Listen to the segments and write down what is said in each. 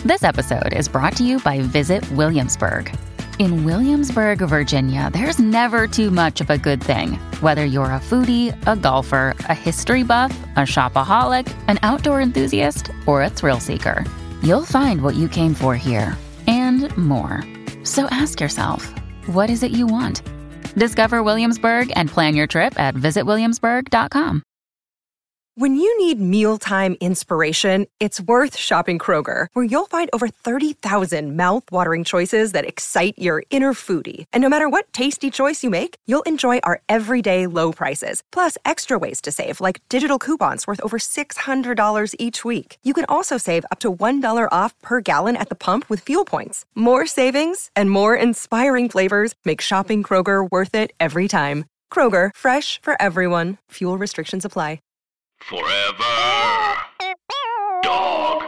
This episode is brought to you by Visit Williamsburg. In Williamsburg, Virginia, there's never too much of a good thing. Whether you're a foodie, a golfer, a history buff, a shopaholic, an outdoor enthusiast, or a thrill seeker, you'll find what you came for here and more. So ask yourself, what is it you want? Discover Williamsburg and plan your trip at visitwilliamsburg.com. When you need mealtime inspiration, it's worth shopping Kroger, where you'll find over 30,000 mouth-watering choices that excite your inner foodie. And no matter what tasty choice you make, you'll enjoy our everyday low prices, plus extra ways to save, like digital coupons worth over $600 each week. You can also save up to $1 off per gallon at the pump with fuel points. More savings and more inspiring flavors make shopping Kroger worth it every time. Kroger, fresh for everyone. Fuel restrictions apply. Forever. Dog.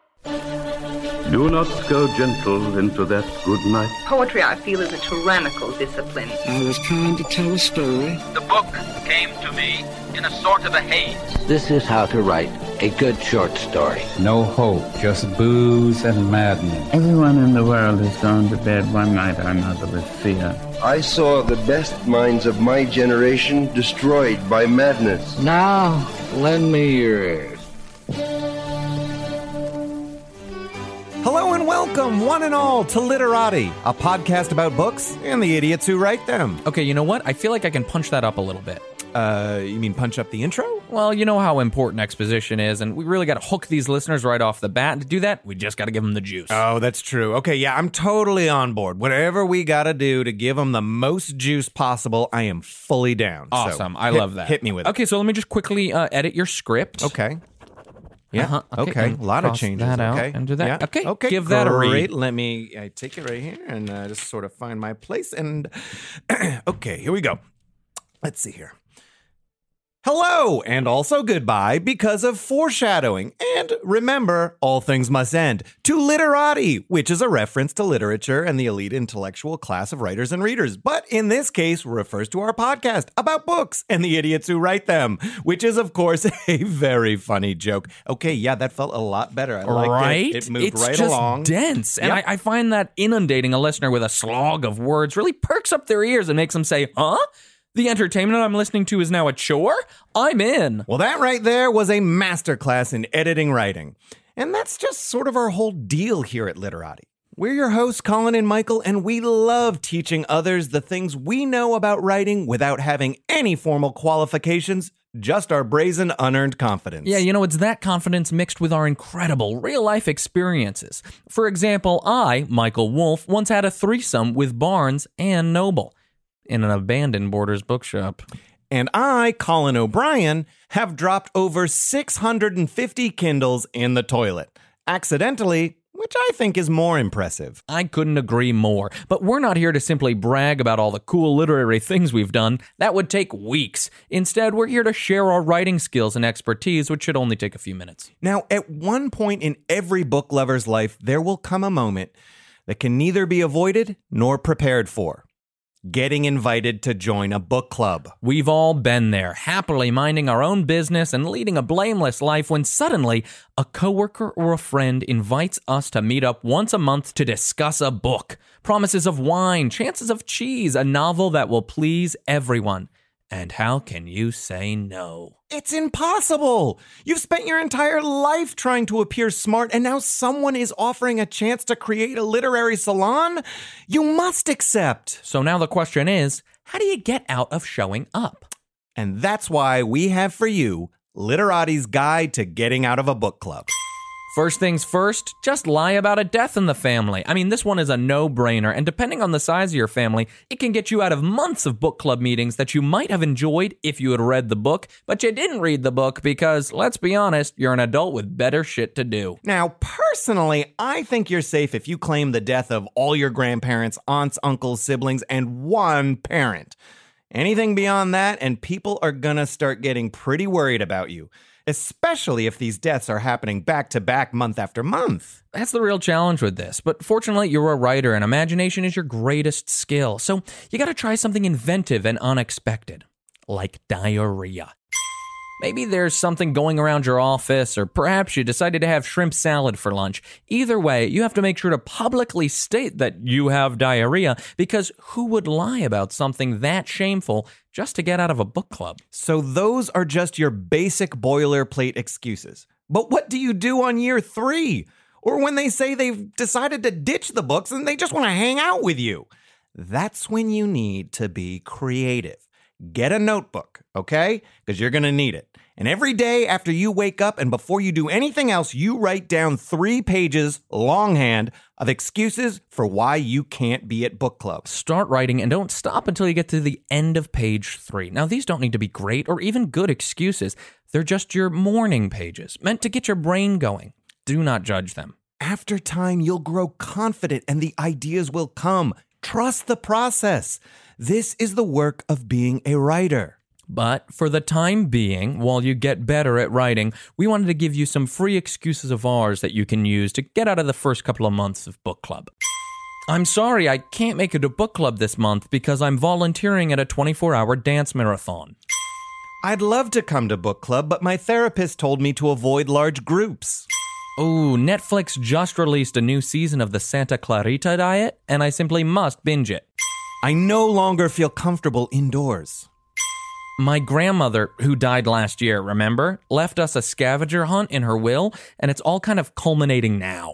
Do not go gentle into that good night. Poetry, I feel, is a tyrannical discipline. I was trying to tell a story. The book came to me in a sort of a haze. This is how to write a good short story. No hope, just booze and madness. Everyone in the world has gone to bed one night or another with fear. I saw the best minds of my generation destroyed by madness. Now, lend me your ears. Hello and welcome, one and all, to Literati, a podcast about books and the idiots who write them. Okay, you know what? I feel like I can punch that up a little bit. You mean punch up the intro? Well, you know how important exposition is, and we really got to hook these listeners right off the bat. And to do that, we just got to give them the juice. Oh, that's true. Okay, yeah, I'm totally on board. Whatever we got to do to give them the most juice possible, I am fully down. Awesome. So I love that. Hit me with it. Okay, so let me just quickly edit your script. Okay. Yeah. Okay. A lot of changes. That out okay. and do that. Yeah. Okay. Okay. Give that a read. Let me take it right here and just sort of find my place. And okay, here we go. Let's see here. Hello, and also goodbye because of foreshadowing. And remember, all things must end. To Literati, which is a reference to literature and the elite intellectual class of writers and readers. But in this case, refers to our podcast about books and the idiots who write them, which is, of course, a very funny joke. Okay, yeah, that felt a lot better. I liked it. It moved it's right just along. Dense. And I find that inundating a listener with a slog of words really perks up their ears and makes them say, huh? The entertainment I'm listening to is now a chore? I'm in. Well, that right there was a masterclass in editing writing. And that's just sort of our whole deal here at Literati. We're your hosts, Colin and Michael, and we love teaching others the things we know about writing without having any formal qualifications, just our brazen, unearned confidence. Yeah, you know, it's that confidence mixed with our incredible real-life experiences. For example, I, Michael Wolf, once had a threesome with Barnes and Noble in an abandoned Borders bookshop. And I, Colin O'Brien, have dropped over 650 Kindles in the toilet. Accidentally, which I think is more impressive. I couldn't agree more. But we're not here to simply brag about all the cool literary things we've done. That would take weeks. Instead, we're here to share our writing skills and expertise, which should only take a few minutes. Now, at one point in every book lover's life, there will come a moment that can neither be avoided nor prepared for. Getting invited to join a book club. We've all been there, happily minding our own business and leading a blameless life when suddenly a coworker or a friend invites us to meet up once a month to discuss a book. Promises of wine, chances of cheese, a novel that will please everyone. And how can you say no? It's impossible. You've spent your entire life trying to appear smart, and now someone is offering a chance to create a literary salon? You must accept. So now the question is, how do you get out of showing up? And that's why we have for you Literati's Guide to Getting Out of a Book Club. First things first, just lie about a death in the family. I mean, this one is a no-brainer, and depending on the size of your family, it can get you out of months of book club meetings that you might have enjoyed if you had read the book, but you didn't read the book because, let's be honest, you're an adult with better shit to do. Now, personally, I think you're safe if you claim the death of all your grandparents, aunts, uncles, siblings, and one parent. Anything beyond that, and people are gonna start getting pretty worried about you. Especially if these deaths are happening back to back month after month. That's the real challenge with this. But fortunately, you're a writer and imagination is your greatest skill. So you got to try something inventive and unexpected, like diarrhea. Maybe there's something going around your office, or perhaps you decided to have shrimp salad for lunch. Either way, you have to make sure to publicly state that you have diarrhea, because who would lie about something that shameful just to get out of a book club? So those are just your basic boilerplate excuses. But what do you do on year 3? Or when they say they've decided to ditch the books and they just want to hang out with you? That's when you need to be creative. Get a notebook, okay? Because you're going to need it. And every day after you wake up and before you do anything else, you write down 3 pages, longhand, of excuses for why you can't be at book club. Start writing and don't stop until you get to the end of page 3. Now, these don't need to be great or even good excuses. They're just your morning pages, meant to get your brain going. Do not judge them. After time, you'll grow confident and the ideas will come. Trust the process. This is the work of being a writer. But for the time being, while you get better at writing, we wanted to give you some free excuses of ours that you can use to get out of the first couple of months of book club. I'm sorry, I can't make it to book club this month because I'm volunteering at a 24-hour dance marathon. I'd love to come to book club, but my therapist told me to avoid large groups. Oh, Netflix just released a new season of the Santa Clarita Diet, and I simply must binge it. I no longer feel comfortable indoors. My grandmother, who died last year, remember, left us a scavenger hunt in her will, and it's all kind of culminating now.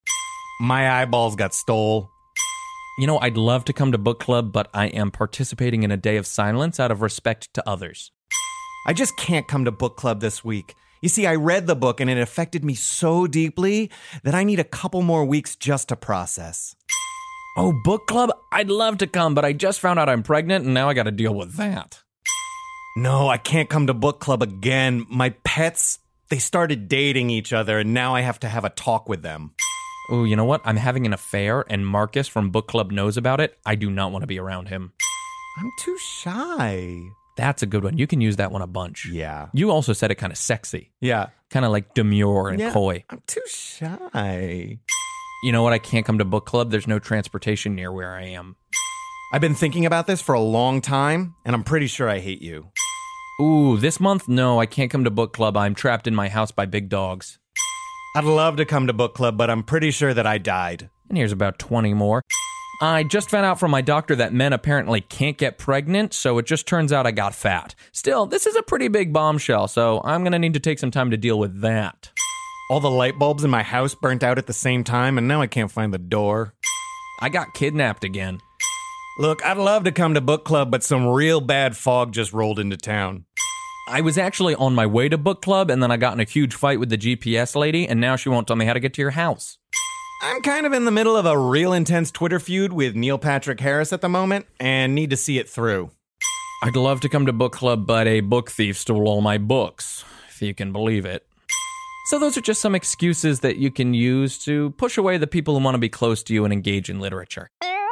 My eyeballs got stole. You know, I'd love to come to book club, but I am participating in a day of silence out of respect to others. I just can't come to book club this week. You see, I read the book and it affected me so deeply that I need a couple more weeks just to process. Oh, book club? I'd love to come, but I just found out I'm pregnant and now I got to deal with that. No, I can't come to book club again. My pets, they started dating each other and now I have to have a talk with them. Oh, you know what? I'm having an affair and Marcus from book club knows about it. I do not want to be around him. I'm too shy. That's a good one. You can use that one a bunch. Yeah. You also said it kind of sexy. Yeah. Kind of like demure and coy. I'm too shy. You know what? I can't come to book club. There's no transportation near where I am. I've been thinking about this for a long time, and I'm pretty sure I hate you. Ooh, this month? No, I can't come to book club. I'm trapped in my house by big dogs. I'd love to come to book club, but I'm pretty sure that I died. And here's about 20 more. I just found out from my doctor that men apparently can't get pregnant, so it just turns out I got fat. Still, this is a pretty big bombshell, so I'm going to need to take some time to deal with that. All the light bulbs in my house burnt out at the same time, and now I can't find the door. I got kidnapped again. Look, I'd love to come to book club, but some real bad fog just rolled into town. I was actually on my way to book club, and then I got in a huge fight with the GPS lady, and now she won't tell me how to get to your house. I'm kind of in the middle of a real intense Twitter feud with Neil Patrick Harris at the moment, and need to see it through. I'd love to come to book club, but a book thief stole all my books, if you can believe it. So those are just some excuses that you can use to push away the people who want to be close to you and engage in literature.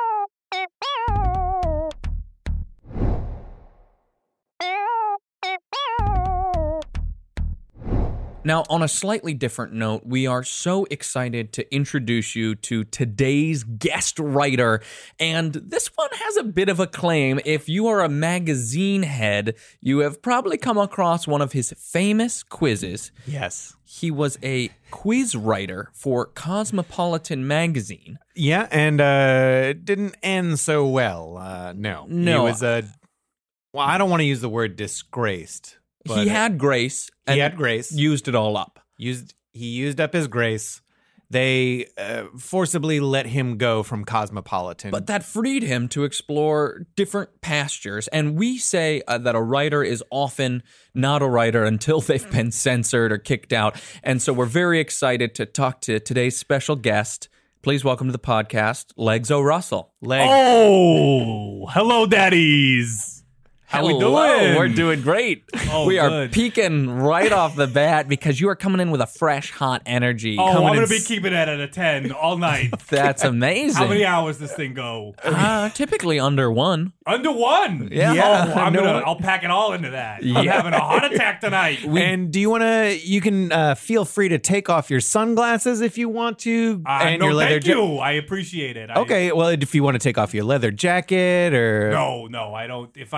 Now, on a slightly different note, we are so excited to introduce you to today's guest writer, and this one has a bit of a claim. If you are a magazine head, you have probably come across one of his famous quizzes. Yes. He was a quiz writer for Cosmopolitan magazine. Yeah, and it didn't end so well. No. He was well, I don't want to use the word disgraced. He had grace. He had grace. Used it all up. He used up his grace. They forcibly let him go from Cosmopolitan. But that freed him to explore different pastures. And we say that a writer is often not a writer until they've been censored or kicked out. And so we're very excited to talk to today's special guest. Please welcome to the podcast, Legs O'Russell. Legs. Oh, hello, daddies. How we doing? We're doing great. Oh, we are good. peaking right off the bat because you are coming in with a fresh, hot energy. Oh, I'm going to be keeping it at a 10 all night. That's amazing. How many hours does this thing go? Typically under 1. Under 1? Yeah. Oh, I'll pack it all into that. I'm having a heart attack tonight. And do you want to, you can feel free to take off your sunglasses if you want to. And no, your leather thank you. I appreciate it. Okay, well, if you want to take off your leather jacket or. No, I don't. If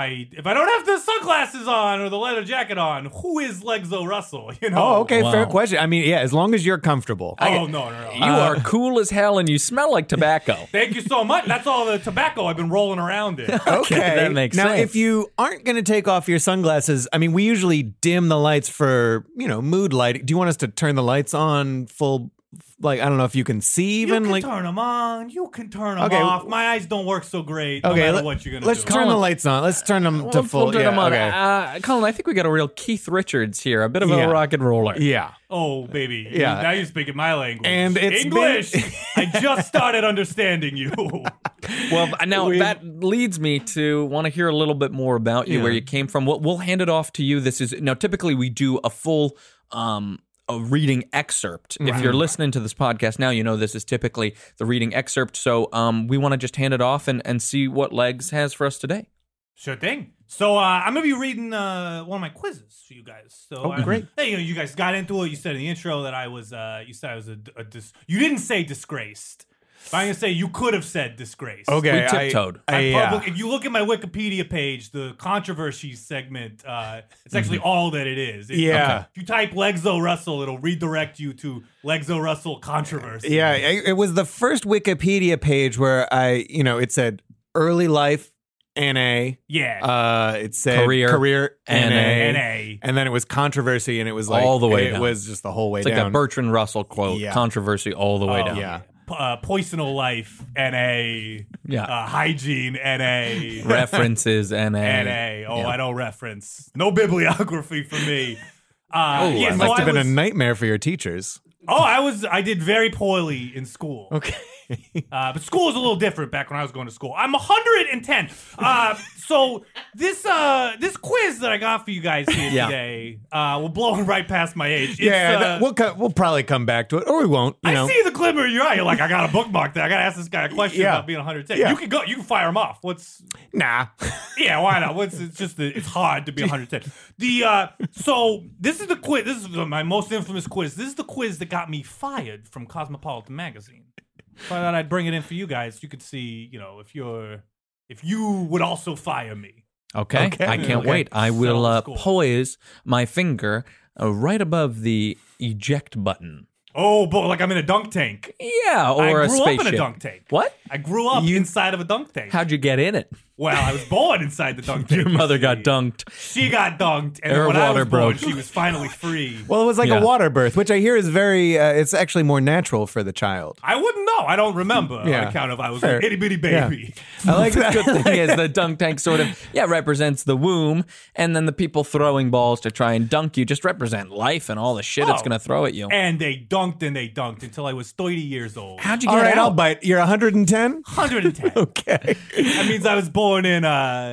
if I don't have the sunglasses on or the leather jacket on, who is Legzo Russell? You know? Oh, okay, fair question. I mean, yeah, as long as you're comfortable. Oh, no. You are cool as hell and you smell like tobacco. Thank you so much. That's all the tobacco I've been rolling around in. Okay, that makes now, sense. if you aren't going to take off your sunglasses, I mean, we usually dim the lights for, mood lighting. Do you want us to turn the lights on full? Like, I don't know if you can see even. You can turn them on. You can turn them off. My eyes don't work so great no matter what you're going to do. Let's turn the lights on. Let's turn them to full. We'll turn them on. Okay. Colin, I think we got a real Keith Richards here. A bit of a rock and roller. Yeah. Oh, baby. Yeah. Now you're speaking my language. And it's English. I just started understanding you. Well, now that leads me to want to hear a little bit more about you, where you came from. We'll hand it off to you. This is now typically we do a full a reading excerpt. If you're listening to this podcast now, you know this is typically the reading excerpt. So we want to just hand it off and see what Legs has for us today. Sure thing. So I'm going to be reading one of my quizzes for you guys. So great. Hey, you guys got into it. You said in the intro that I was, you said I was you didn't say disgraced. But I'm going to say you could have said disgraced. Okay. We tiptoed. If you look at my Wikipedia page, the controversy segment, it's actually all that it is. If you type Legzo Russell, it'll redirect you to Legzo Russell controversy. Yeah, it was the first Wikipedia page where it said early life, NA. Yeah. It said career NA. And then it was controversy, and it was like all the way down. It was just the whole way it's down. Like that Bertrand Russell quote, controversy all the way down. Yeah. Poisonal life, NA. Hygiene, NA. References, NA. NA. Oh, I don't reference. No bibliography for me. It must have been a nightmare for your teachers. I did very poorly in school. Okay. But school is a little different back when I was going to school. I'm 110. So this quiz that I got for you guys here today, we're blowing right past my age. We'll probably come back to it, or we won't. I see the glimmer in your eye. You're like, I got a bookmark there. I got to ask this guy a question about being 110. Yeah. You can go. You can fire him off. Nah. Yeah, why not? It's hard to be 110. So this is the quiz. This is my most infamous quiz. This is the quiz that got me fired from Cosmopolitan magazine. So I thought I'd bring it in for you guys. You could see, if you would also fire me. Okay. I can't wait. I will poise my finger right above the eject button. Oh, but like I'm in a dunk tank. Yeah, or a spaceship. I grew up in a dunk tank. What? I grew up inside of a dunk tank. How'd you get in it? Well, I was born inside the dunk tank. Your mother got dunked. She got dunked, and then when I was born, she was finally free. Well, it was like a water birth, which I hear is very, it's actually more natural for the child. I wouldn't know. I don't remember on account of I was an itty bitty baby. Yeah. I like that. The good thing is the dunk tank sort of, represents the womb, and then the people throwing balls to try and dunk you just represent life and all the shit it's going to throw at you. And they dunked until I was 30 years old. How'd you get out? I'll bite. You're 110? 110. Okay. That means I was born in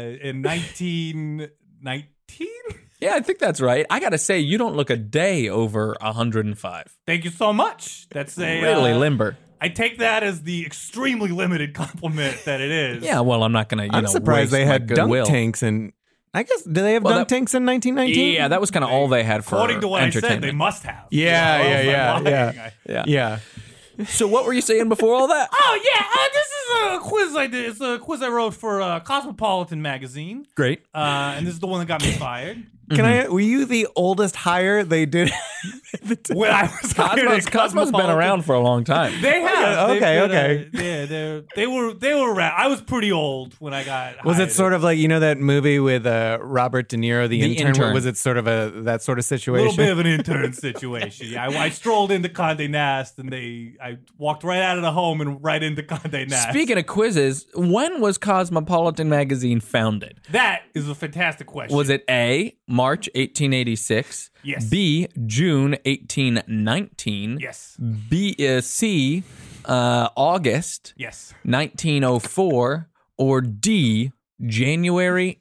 1919? Yeah, I think that's right. I got to say, you don't look a day over 105. Thank you so much. That's really limber. I take that as the extremely limited compliment that it is. Yeah, well, I'm not going to, I'm surprised they had dunk tanks and... I guess, do they have dunk tanks in 1919? Yeah, that was kind of all they had for according to what I said, they must have. Yeah. So what were you saying before all that? This is a quiz I did. It's a quiz I wrote for Cosmopolitan magazine. Great. And this is the one that got me fired. Were you the oldest hire they did? When I was hired Cosmo's been around for a long time. They have. Okay. They were around. I was pretty old when I got Was hired. it sort of like, that movie with Robert De Niro, the intern? Was it sort of that sort of situation? A little bit of an intern situation. Yeah, I strolled into Condé Nast and I walked right out of the home and right into Condé Nast. Speaking of quizzes, when was Cosmopolitan magazine founded? That is a fantastic question. Was it A, March 1886? Yes. B, June 1819? Yes. C, August? Yes. 1904? Or D, January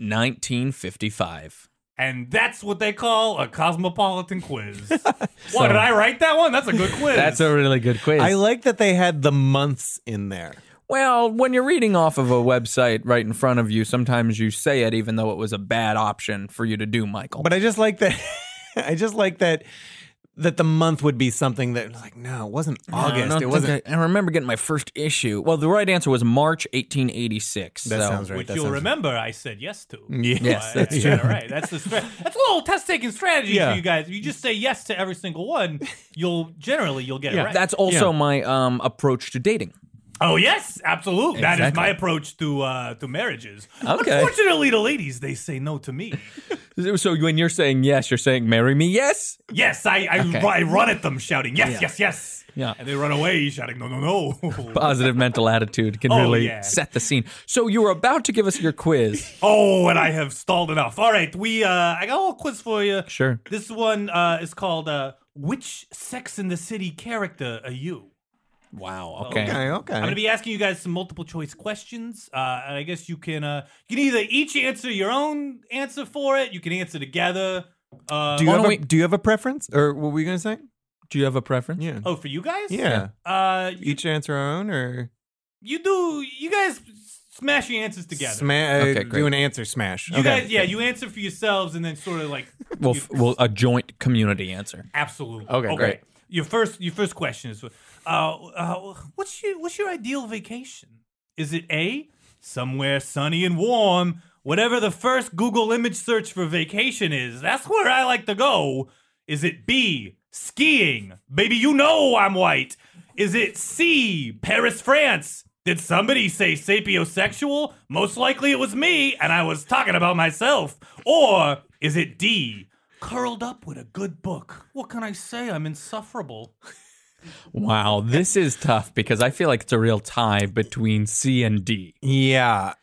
1955? And that's what they call a Cosmopolitan quiz. What, did I write that one? That's a good quiz. That's a really good quiz. I like that they had the months in there. Well, when you're reading off of a website right in front of you, sometimes you say it even though it was a bad option for you to do, Michael. But I just like that. that the month would be something that was like, no, it wasn't August. It wasn't. I remember getting my first issue. Well, the right answer was March 1886. That sounds right. Which that you'll sounds remember I said yes to. Yes, that's true. Right. That's a little test-taking strategy for you guys. If you just say yes to every single one, you'll get it right. That's also my approach to dating. Oh yes, absolutely. Exactly. That is my approach to marriages. Okay. Unfortunately, the ladies they say no to me. So when you're saying yes, you're saying marry me, yes? Yes, I run at them shouting yes. Yeah. And they run away shouting no. Positive mental attitude can really set the scene. So you were about to give us your quiz. Oh, and I have stalled enough. All right, I got a little quiz for you. Sure. This one is called Which Sex and the City character are you? Wow. Okay. I'm going to be asking you guys some multiple choice questions, and I guess you can either each answer your own answer for it. You can answer together. Do you have a preference, or what were we going to say? Do you have a preference? Yeah. Oh, for you guys? Yeah. Each answer our own, or you guys smash your answers together. Okay, do an answer smash. You guys, you answer for yourselves, and then sort of like well, a joint community answer. Absolutely. Okay, great. Your first question is, what's your ideal vacation? Is it A, somewhere sunny and warm, whatever the first Google image search for vacation is? That's where I like to go. Is it B, skiing? Baby, you know I'm white. Is it C, Paris, France? Did somebody say sapiosexual? Most likely it was me, and I was talking about myself. Or is it D, curled up with a good book? What can I say? I'm insufferable. Wow, this is tough because I feel like it's a real tie between C and D. Yeah.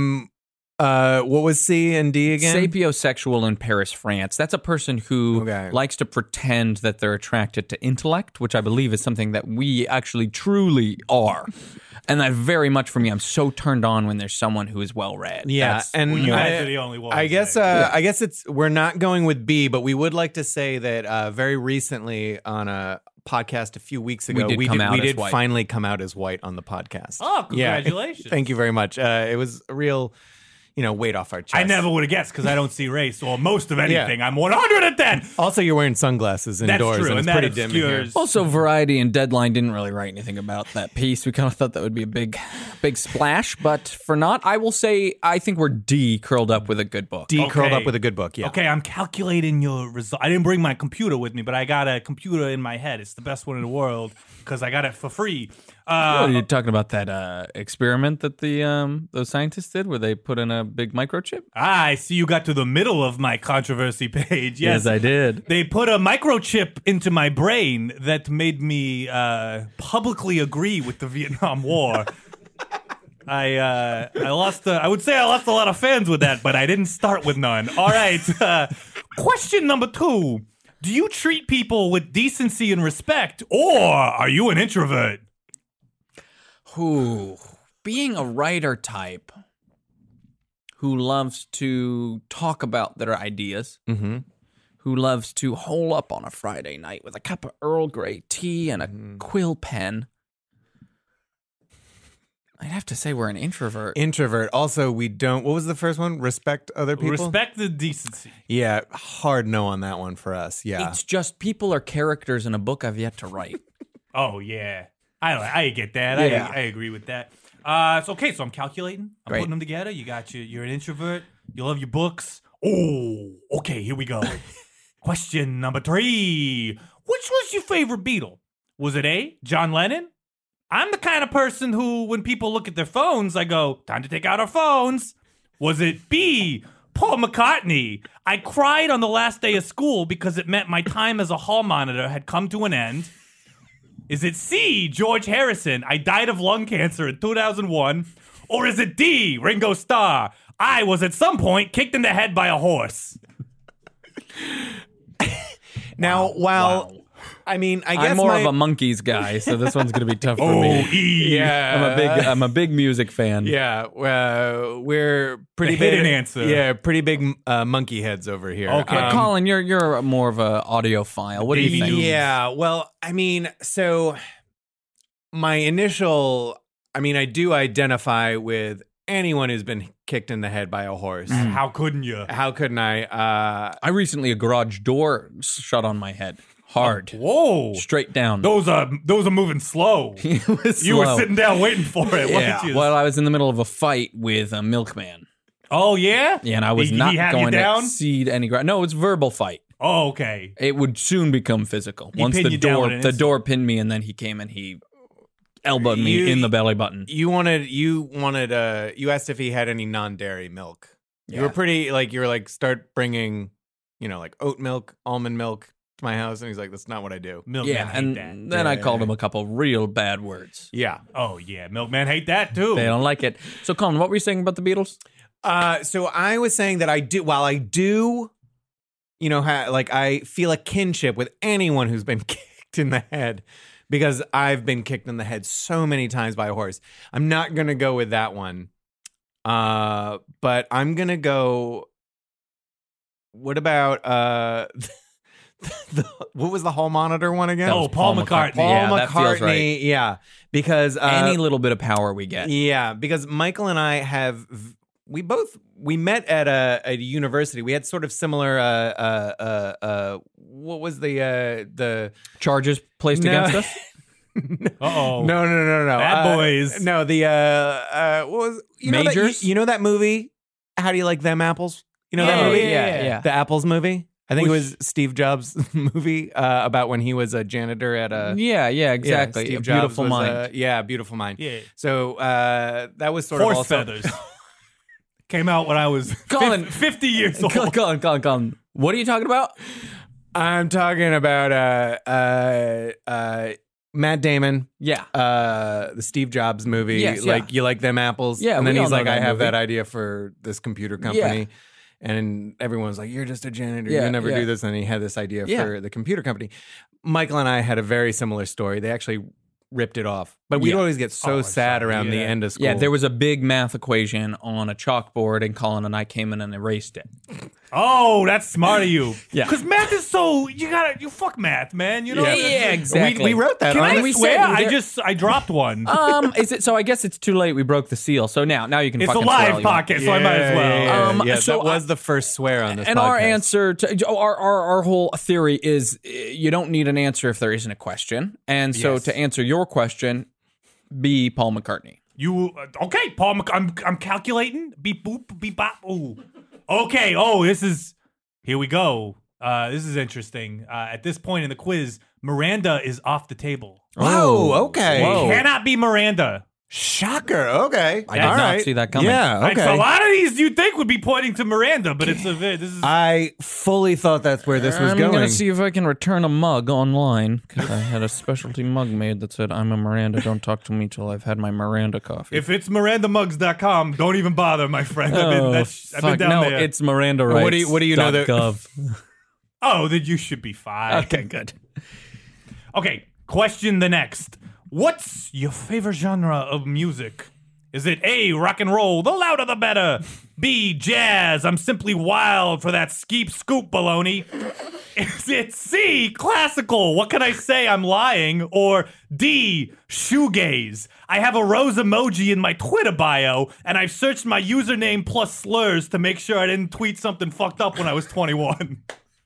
What was C and D again? Sapiosexual in Paris, France. That's a person who likes to pretend that they're attracted to intellect, which I believe is something that we actually truly are. And that very much for me, I'm so turned on when there's someone who is well read. Yeah, and you guys are the only ones. I guess we're not going with B, but we would like to say that very recently on a podcast a few weeks ago, we did finally come out as white on the podcast. Oh, congratulations! Yeah, thank you very much. It was a real, weight off our chest. I never would have guessed because I don't see race or most of anything. I'm 110. Also, you're wearing sunglasses indoors, That's true, and it's pretty dim in here. Also, Variety and Deadline didn't really write anything about that piece. We kind of thought that would be a big splash, but for not, I will say I think we're D, curled up with a good book. D, curled up with a good book, yeah. Okay, I'm calculating your result. I didn't bring my computer with me, but I got a computer in my head. It's the best one in the world because I got it for free. Are you talking about that experiment that those scientists did where they put in a big microchip? I see you got to the middle of my controversy page. Yes, I did. They put a microchip into my brain that made me publicly agree with the Vietnam War. I lost I would say I lost a lot of fans with that, but I didn't start with none. All right. Question number 2. Do you treat people with decency and respect, or are you an introvert? Being a writer type who loves to talk about their ideas, who loves to hole up on a Friday night with a cup of Earl Grey tea and a quill pen, I'd have to say we're an introvert. Introvert. Also, we don't... What was the first one? Respect other people? Respect the decency. Yeah, hard no on that one for us. Yeah. It's just people are characters in a book I've yet to write. Oh, yeah. I get that. Yeah. I agree with that. So I'm calculating. I'm putting them together. You got you're an introvert. You love your books. Oh, okay, here we go. Question number 3. Which was your favorite Beatle? Was it A, John Lennon? I'm the kind of person who, when people look at their phones, I go, time to take out our phones. Was it B, Paul McCartney? I cried on the last day of school because it meant my time as a hall monitor had come to an end. Is it C, George Harrison? I died of lung cancer in 2001. Or is it D, Ringo Starr? I was at some point kicked in the head by a horse. Now, I mean, I guess I'm more of a Monkees guy, so this one's going to be tough for me. Yeah, I'm a big music fan. Yeah, we're pretty big. Hidden answer. Yeah, pretty big monkey heads over here. Okay, Colin, you're more of a audiophile. What do you think? Yeah, well, I mean, so my initial, I do identify with anyone who's been kicked in the head by a horse. How couldn't you? How couldn't I? I recently a garage door shut on my head. Hard. Whoa. Straight down. Those are moving slow. You were sitting down waiting for it, weren't you? Well, I was in the middle of a fight with a milkman. Oh, yeah? Yeah, and I was not going to cede any ground. No, it's verbal fight. Oh, okay. It would soon become physical. Once the door pinned me, and then he came and he elbowed me in the belly button. You asked if he had any non-dairy milk. Yeah. You were pretty, like, you were like, start bringing, like oat milk, almond milk to my house. And he's like, that's not what I do. Milkman hate that. Then I called him a couple real bad words. Yeah. Oh, yeah. Milkman hate that, too. They don't like it. So, Colin, what were you saying about the Beatles? So I was saying that while I do, I feel a kinship with anyone who's been kicked in the head, because I've been kicked in the head so many times by a horse. I'm not going to go with that one. But I'm going to go, what about, what was the hall monitor one again? Oh, Paul McCartney. Paul that feels McCartney, right. Yeah. Because any little bit of power we get. Yeah, because Michael and I we met at a university. We had sort of similar what was the charges placed against us? Uh-oh. No. Bad boys. No, the what was Majors? That movie? How do you like them apples? You know that movie? Yeah. The Apples movie. I think it was Steve Jobs' movie about when he was a janitor at a... Yeah, exactly. Steve Beautiful Jobs was Mind. Beautiful Mind. Yeah. So that was sort Horse of also... feathers. Came out when I was 50 years old. Colin. What are you talking about? I'm talking about Matt Damon. Yeah. The Steve Jobs movie. Yes, like, you like them apples? Yeah, and then we all he's know like, that I have movie. that idea for this computer company. Yeah. And everyone's like, you're just a janitor. Yeah, You'll never yeah. do this. And he had this idea Yeah. for the computer company. Michael and I had a very similar story. They actually ripped it off. But we'd always get so sad around the end of school. Yeah, there was a big math equation on a chalkboard, and Colin and I came in and erased it. Oh, that's smart of you. Yeah. Because math is so, you fuck math, man. You know? Yeah, exactly. We wrote that. Can I We swear? said I dropped one. Is it? So I guess it's too late. We broke the seal. So now you can. It's a fucking live swear all you want. podcast, so I might as well. So that was the first swear on this And podcast. our answer to our whole theory is you don't need an answer if there isn't a question. And so to answer your question, be Paul McCartney. You okay, Paul? I'm calculating. Beep boop, beep bop. Ooh. Okay. Oh, here we go. This is interesting. At this point in the quiz, Miranda is off the table. Whoa, okay. It cannot be Miranda. Shocker. Okay. I did not see that coming. Yeah, okay. So a lot of these you'd think would be pointing to Miranda, but this is. I fully thought that's where this was I'm going. going to see if I can return a mug online, because I had a specialty mug made that said, I'm a Miranda, don't talk to me till I've had my Miranda coffee. If it's MirandaMugs.com, don't even bother, my friend. I've been down there. It's Miranda Rights. What do you know that- .gov. Oh, then you should be fine. Okay, good. Okay, question the next. What's your favorite genre of music? Is it A, rock and roll, the louder the better? B, jazz, I'm simply wild for that skeep scoop baloney? Is it C, classical, what can I say, I'm lying? Or D, shoegaze, I have a rose emoji in my Twitter bio, and I've searched my username plus slurs to make sure I didn't tweet something fucked up when I was 21.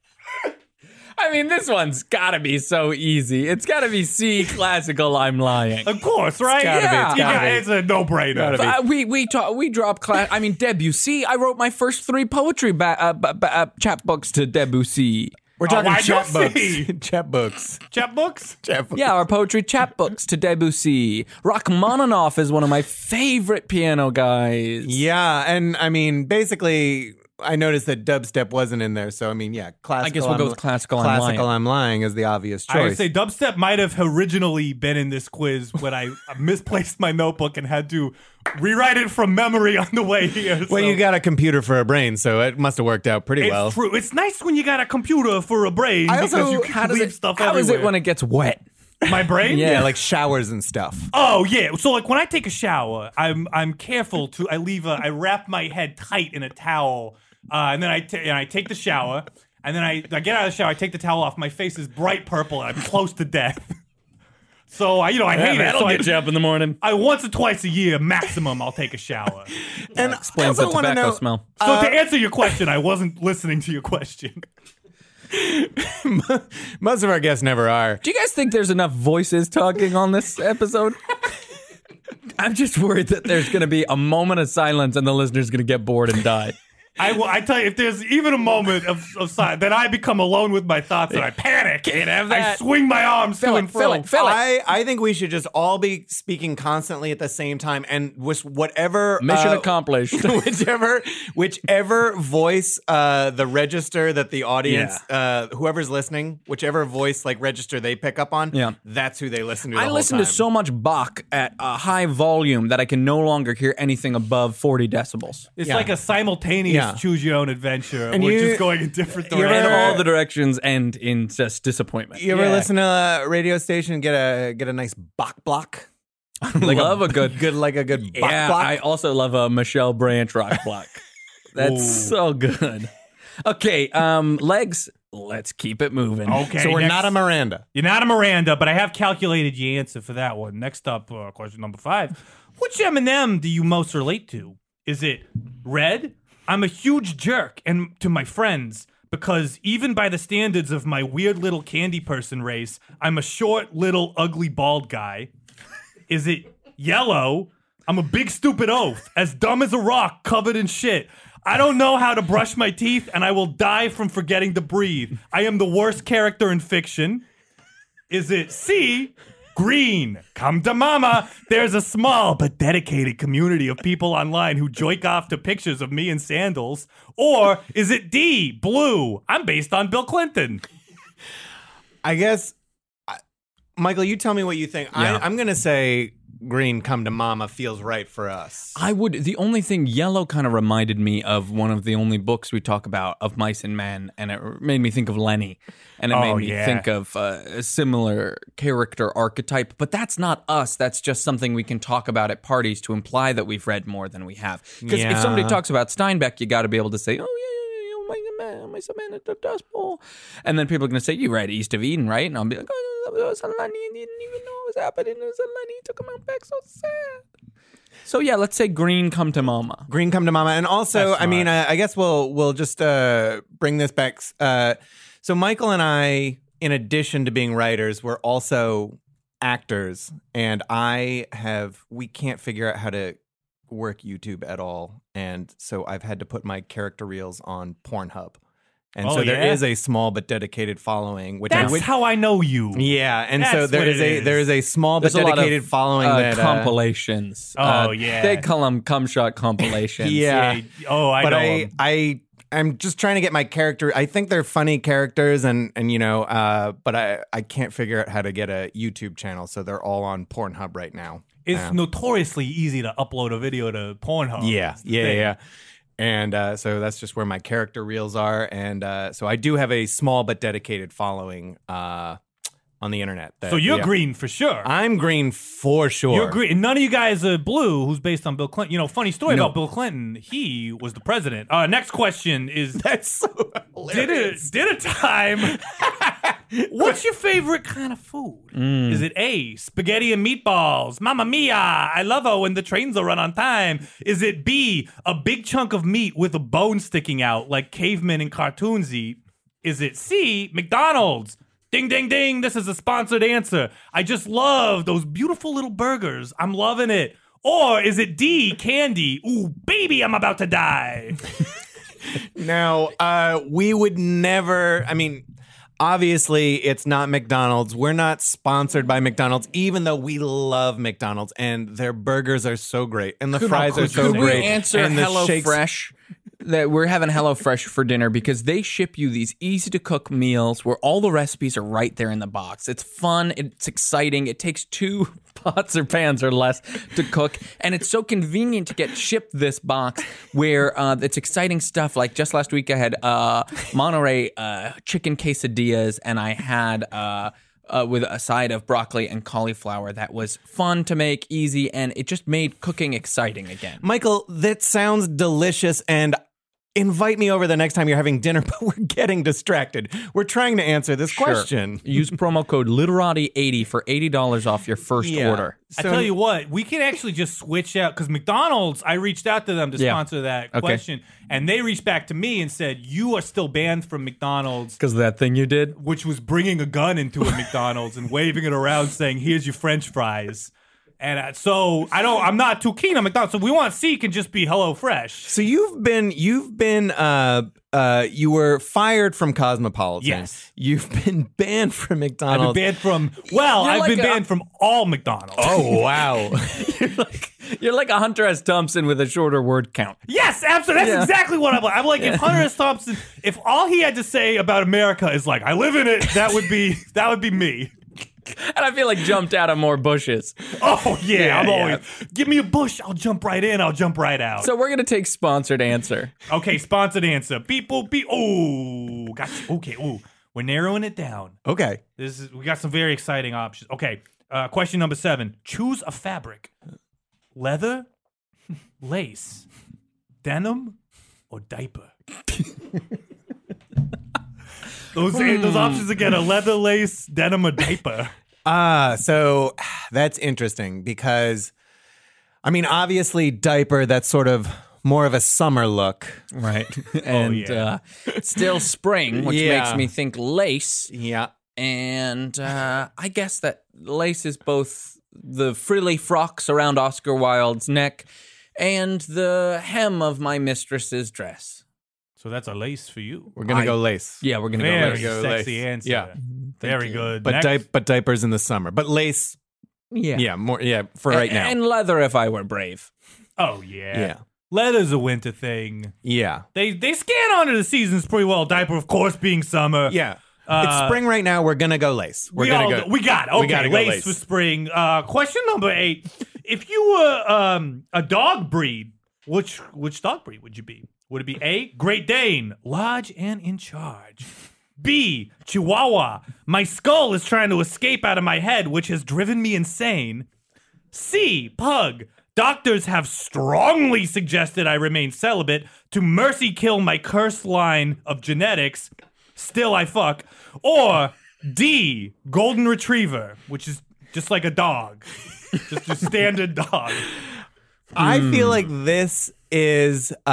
I mean, this one's gotta be so easy. It's gotta be C, classical, I'm lying. Of course, right? It's a no-brainer. We dropped class. I mean, Debussy. I wrote my first 3 poetry chapbooks to Debussy. We're talking why'd you chapbooks. see? Chapbooks. Chapbooks? Chapbooks. Yeah, our poetry chapbooks to Debussy. Rachmaninoff is one of my favorite piano guys. Yeah, and I mean, basically, I noticed that dubstep wasn't in there, so I mean, yeah, classical. I guess we'll go with classical. Classical, I'm lying is the obvious choice. I would say dubstep might have originally been in this quiz when I misplaced my notebook and had to rewrite it from memory on the way here. Well, you got a computer for a brain, so it must have worked out pretty well. It's true. It's nice when you got a computer for a brain because you can leave stuff How everywhere. is it when it gets wet? My brain? Yeah, like showers and stuff. Oh yeah. So like when I take a shower, I'm careful to I wrap my head tight in a towel. And then I take the shower, and then I get out of the shower, I take the towel off, my face is bright purple, and I'm close to death. So, I hate it. That'll So get you up in the morning. once or twice a year, maximum, I'll take a shower. And explains the tobacco smell. So to answer your question, I wasn't listening to your question. Most of our guests never are. Do you guys think there's enough voices talking on this episode? I'm just worried that there's going to be a moment of silence and the listener's going to get bored and die. I tell you, if there's even a moment of silence, then I become alone with my thoughts and I panic. Can't have that. I swing my arms to and fro. I think we should just all be speaking constantly at the same time, and with whatever mission accomplished. whichever voice the register that the audience, whoever's listening, whichever voice like register they pick up on, that's who they listen to. I listen to so much Bach at a high volume that I can no longer hear anything above 40 decibels. It's like a simultaneous choose your own adventure, and we're just going in different directions. And all the directions end in just disappointment. You ever listen to a radio station and get a nice Bach block? Love a good Bach block. I also love a Michelle Branch rock block. That's so good. Okay, legs. Let's keep it moving. Okay, so we're not a Miranda. You're not a Miranda, but I have calculated your answer for that one. Next up, question number 5. Which M&M do you most relate to? Is it red? I'm a huge jerk and to my friends because even by the standards of my weird little candy person race, I'm a short, little, ugly, bald guy. Is it yellow? I'm a big, stupid oaf, as dumb as a rock, covered in shit. I don't know how to brush my teeth, and I will die from forgetting to breathe. I am the worst character in fiction. Is it C? Green, come to mama. There's a small but dedicated community of people online who joke off to pictures of me in sandals. Or is it D, blue? I'm based on Bill Clinton. I guess, Michael, you tell me what you think. Yeah. I'm going to say green, come to mama feels right for us. The only thing, yellow kind of reminded me of one of the only books we talk about of Mice and Men, and it made me think of Lenny. And it made me think of a similar character archetype. But that's not us. That's just something we can talk about at parties to imply that we've read more than we have. Because if somebody talks about Steinbeck, you got to be able to say, Mice and Men at the Dust Bowl. And then people are going to say, you read East of Eden, right? And I'll be like, it was a Lenny, and you didn't even know what was happening. It was a Lenny, took him out back, so sad. So yeah, let's say green, come to mama. Green, come to mama. And also, I mean, I guess we'll just bring this back. So Michael and I, in addition to being writers, we're also actors, and we can't figure out how to work YouTube at all, and so I've had to put my character reels on Pornhub. And so there is a small but dedicated following. That's how I know you. Yeah, and so there is a small but dedicated following that compilations. They call them cum shot compilations. Yeah. I know. I'm just trying to get my character. I think they're funny characters, and but I can't figure out how to get a YouTube channel, so they're all on Pornhub right now. It's notoriously easy to upload a video to Pornhub. Yeah. And so that's just where my character reels are. And so I do have a small but dedicated following on the internet. So you're green for sure. I'm green for sure. You're green. And none of you guys are blue, who's based on Bill Clinton. Funny story about Bill Clinton. He was the president. Next question is... That's so hilarious. Dinner time. What's your favorite kind of food? Is it A, spaghetti and meatballs? Mamma mia, I love her when the trains will run on time. Is it B, a big chunk of meat with a bone sticking out like cavemen in cartoons eat? Is it C, McDonald's? Ding, ding, ding, this is a sponsored answer. I just love those beautiful little burgers. I'm loving it. Or is it D, candy? Ooh, baby, I'm about to die. Now, we would never, obviously, it's not McDonald's. We're not sponsored by McDonald's, even though we love McDonald's, and their burgers are so great, and the fries are so great. Could we answer and HelloFresh? That we're having HelloFresh for dinner because they ship you these easy-to-cook meals where all the recipes are right there in the box. It's fun. It's exciting. It takes 2 pots or pans or less to cook, and it's so convenient to get shipped this box where it's exciting stuff. Like just last week, I had Monterey chicken quesadillas, and I had with a side of broccoli and cauliflower that was fun to make, easy, and it just made cooking exciting again. Michael, that sounds delicious, and invite me over the next time you're having dinner, but we're getting distracted. We're trying to answer this question. Use promo code Literati80 for $80 off your first order. I tell you what, we can actually just switch out because McDonald's, I reached out to them to sponsor that question, and they reached back to me and said, you are still banned from McDonald's. Because of that thing you did? Which was bringing a gun into a McDonald's and waving it around saying, here's your French fries. And so I'm not too keen on McDonald's. So we want C can just be HelloFresh. So you were fired from Cosmopolitan. Yes. You've been banned from McDonald's. I've been banned from, I've been banned from all McDonald's. Oh, wow. You're like a Hunter S. Thompson with a shorter word count. Yes, absolutely. That's exactly what I'm like. I'm like, if Hunter S. Thompson, if all he had to say about America is like, I live in it, that would be me. And I feel like jumped out of more bushes. Oh, yeah. I'm always, give me a bush. I'll jump right in. I'll jump right out. So we're going to take sponsored answer. Okay, sponsored answer. Oh, gotcha. Okay, we're narrowing it down. Okay. We got some very exciting options. Okay, question number 7. Choose a fabric. Leather, lace, denim, or diaper? Those options again are leather, lace, denim, or diaper. So that's interesting because, I mean, obviously diaper, that's sort of more of a summer look. Right. And it's still spring, which makes me think lace. Yeah. And I guess that lace is both the frilly frocks around Oscar Wilde's neck and the hem of my mistress's dress. So that's a lace for you. We're going to go lace. Yeah, we're going to go lace. Very sexy answer. Yeah. Very good. But diapers in the summer. But lace, for right now. And leather if I were brave. Oh, yeah. Yeah. Leather's a winter thing. Yeah. They scan onto the seasons pretty well. Diaper, of course, being summer. Yeah. It's spring right now. We're going to go lace. We got it. Okay, we gotta go lace for spring. Question number 8. If you were a dog breed, which dog breed would you be? Would it be A, Great Dane, large and in charge? B, Chihuahua, my skull is trying to escape out of my head, which has driven me insane? C, Pug, doctors have strongly suggested I remain celibate to mercy kill my cursed line of genetics. Still I fuck. Or D, Golden Retriever, which is just like a dog. just a standard dog. I feel like this is it's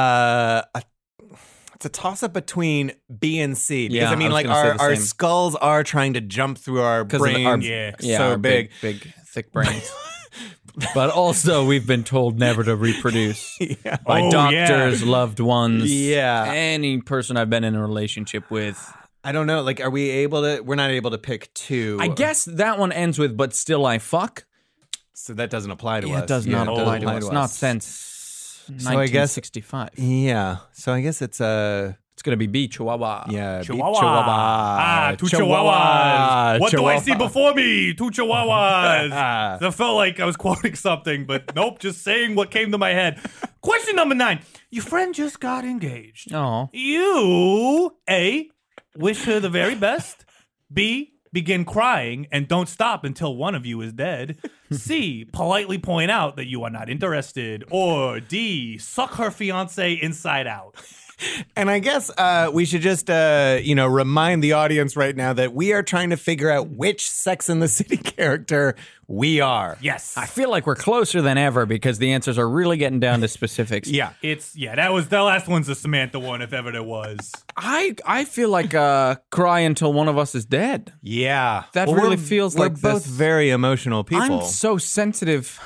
a toss-up between B and C. Because, I mean, like, our skulls are trying to jump through our brains. Our big, thick brains. But also, we've been told never to reproduce by doctors, loved ones, any person I've been in a relationship with. I don't know. Like, are we able to? We're not able to pick 2. I guess that one ends with, but still I fuck. So that doesn't apply to us. It does not apply to us. Not since 1965. So I guess it's going to be B, Chihuahua. Yeah, Chihuahua. 2 Chihuahuas. What do I see before me? 2 Chihuahuas. I felt like I was quoting something, but nope, just saying what came to my head. Question number 9. Your friend just got engaged. Oh. You, A, wish her the very best. B, begin crying and don't stop until one of you is dead. C, politely point out that you are not interested. Or D, suck her fiance inside out. And I guess we should just, remind the audience right now that we are trying to figure out which Sex and the City character we are. Yes. I feel like we're closer than ever because the answers are really getting down to specifics. That last one's the Samantha one, if ever there was. I feel like cry until one of us is dead. Yeah. That really feels like we're both very emotional people. I'm so sensitive.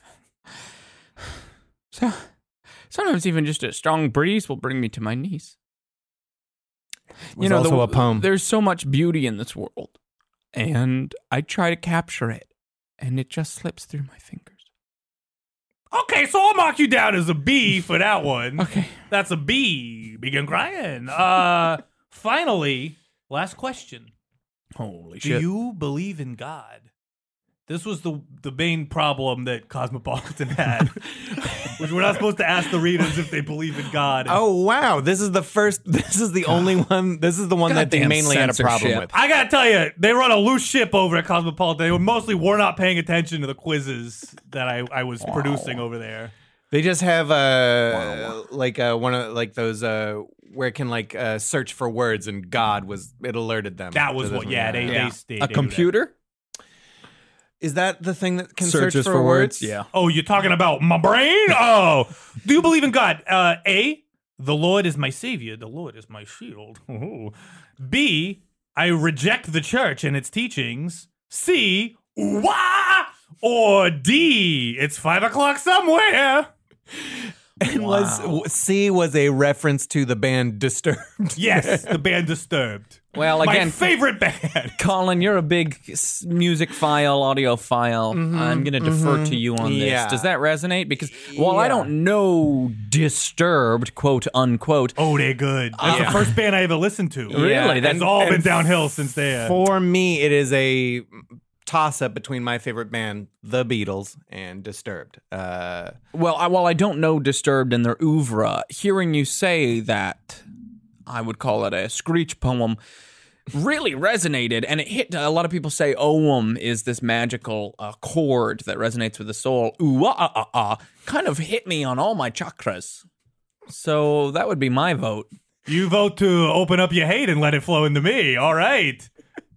Sometimes even just a strong breeze will bring me to my knees. There's also a poem. There's so much beauty in this world, and I try to capture it, and it just slips through my fingers. Okay, so I'll mark you down as a B for that one. Okay. That's a B. Begin crying. Finally, last question. Holy shit. Do you believe in God? This was the main problem that Cosmopolitan had, which we're not supposed to ask the readers if they believe in God. Oh, wow. This is the only one. This is the one that they mainly had a problem with. I got to tell you, they run a loose ship over at Cosmopolitan. They mostly were not paying attention to the quizzes that I was producing over there. They just have one of those where it can like search for words, and God it alerted them. That was to this what. one. Yeah, they A computer? Is that the thing that can Searches search for words? Yeah. Oh, you're talking about my brain? Oh, do you believe in God? A, the Lord is my savior. The Lord is my shield. Ooh. B, I reject the church and its teachings. C, wah! Or D, it's 5 o'clock somewhere. And C was a reference to the band Disturbed. Yes, the band Disturbed. Well, again, my favorite band. Colin, you're a big music file, audio file. I'm going to defer to you on this. Yeah. Does that resonate? Because while I don't know Disturbed, quote unquote. Oh, they're good. That's the first band I ever listened to. Really? That's all been downhill since then. For me, it is a toss-up between my favorite band, The Beatles, and Disturbed. While I don't know Disturbed and their oeuvre, hearing you say that, I would call it a screech poem, really resonated, and it hit. A lot of people say Om is this magical chord that resonates with the soul. Kind of hit me on all my chakras. So that would be my vote. You vote to open up your hate and let it flow into me. All right.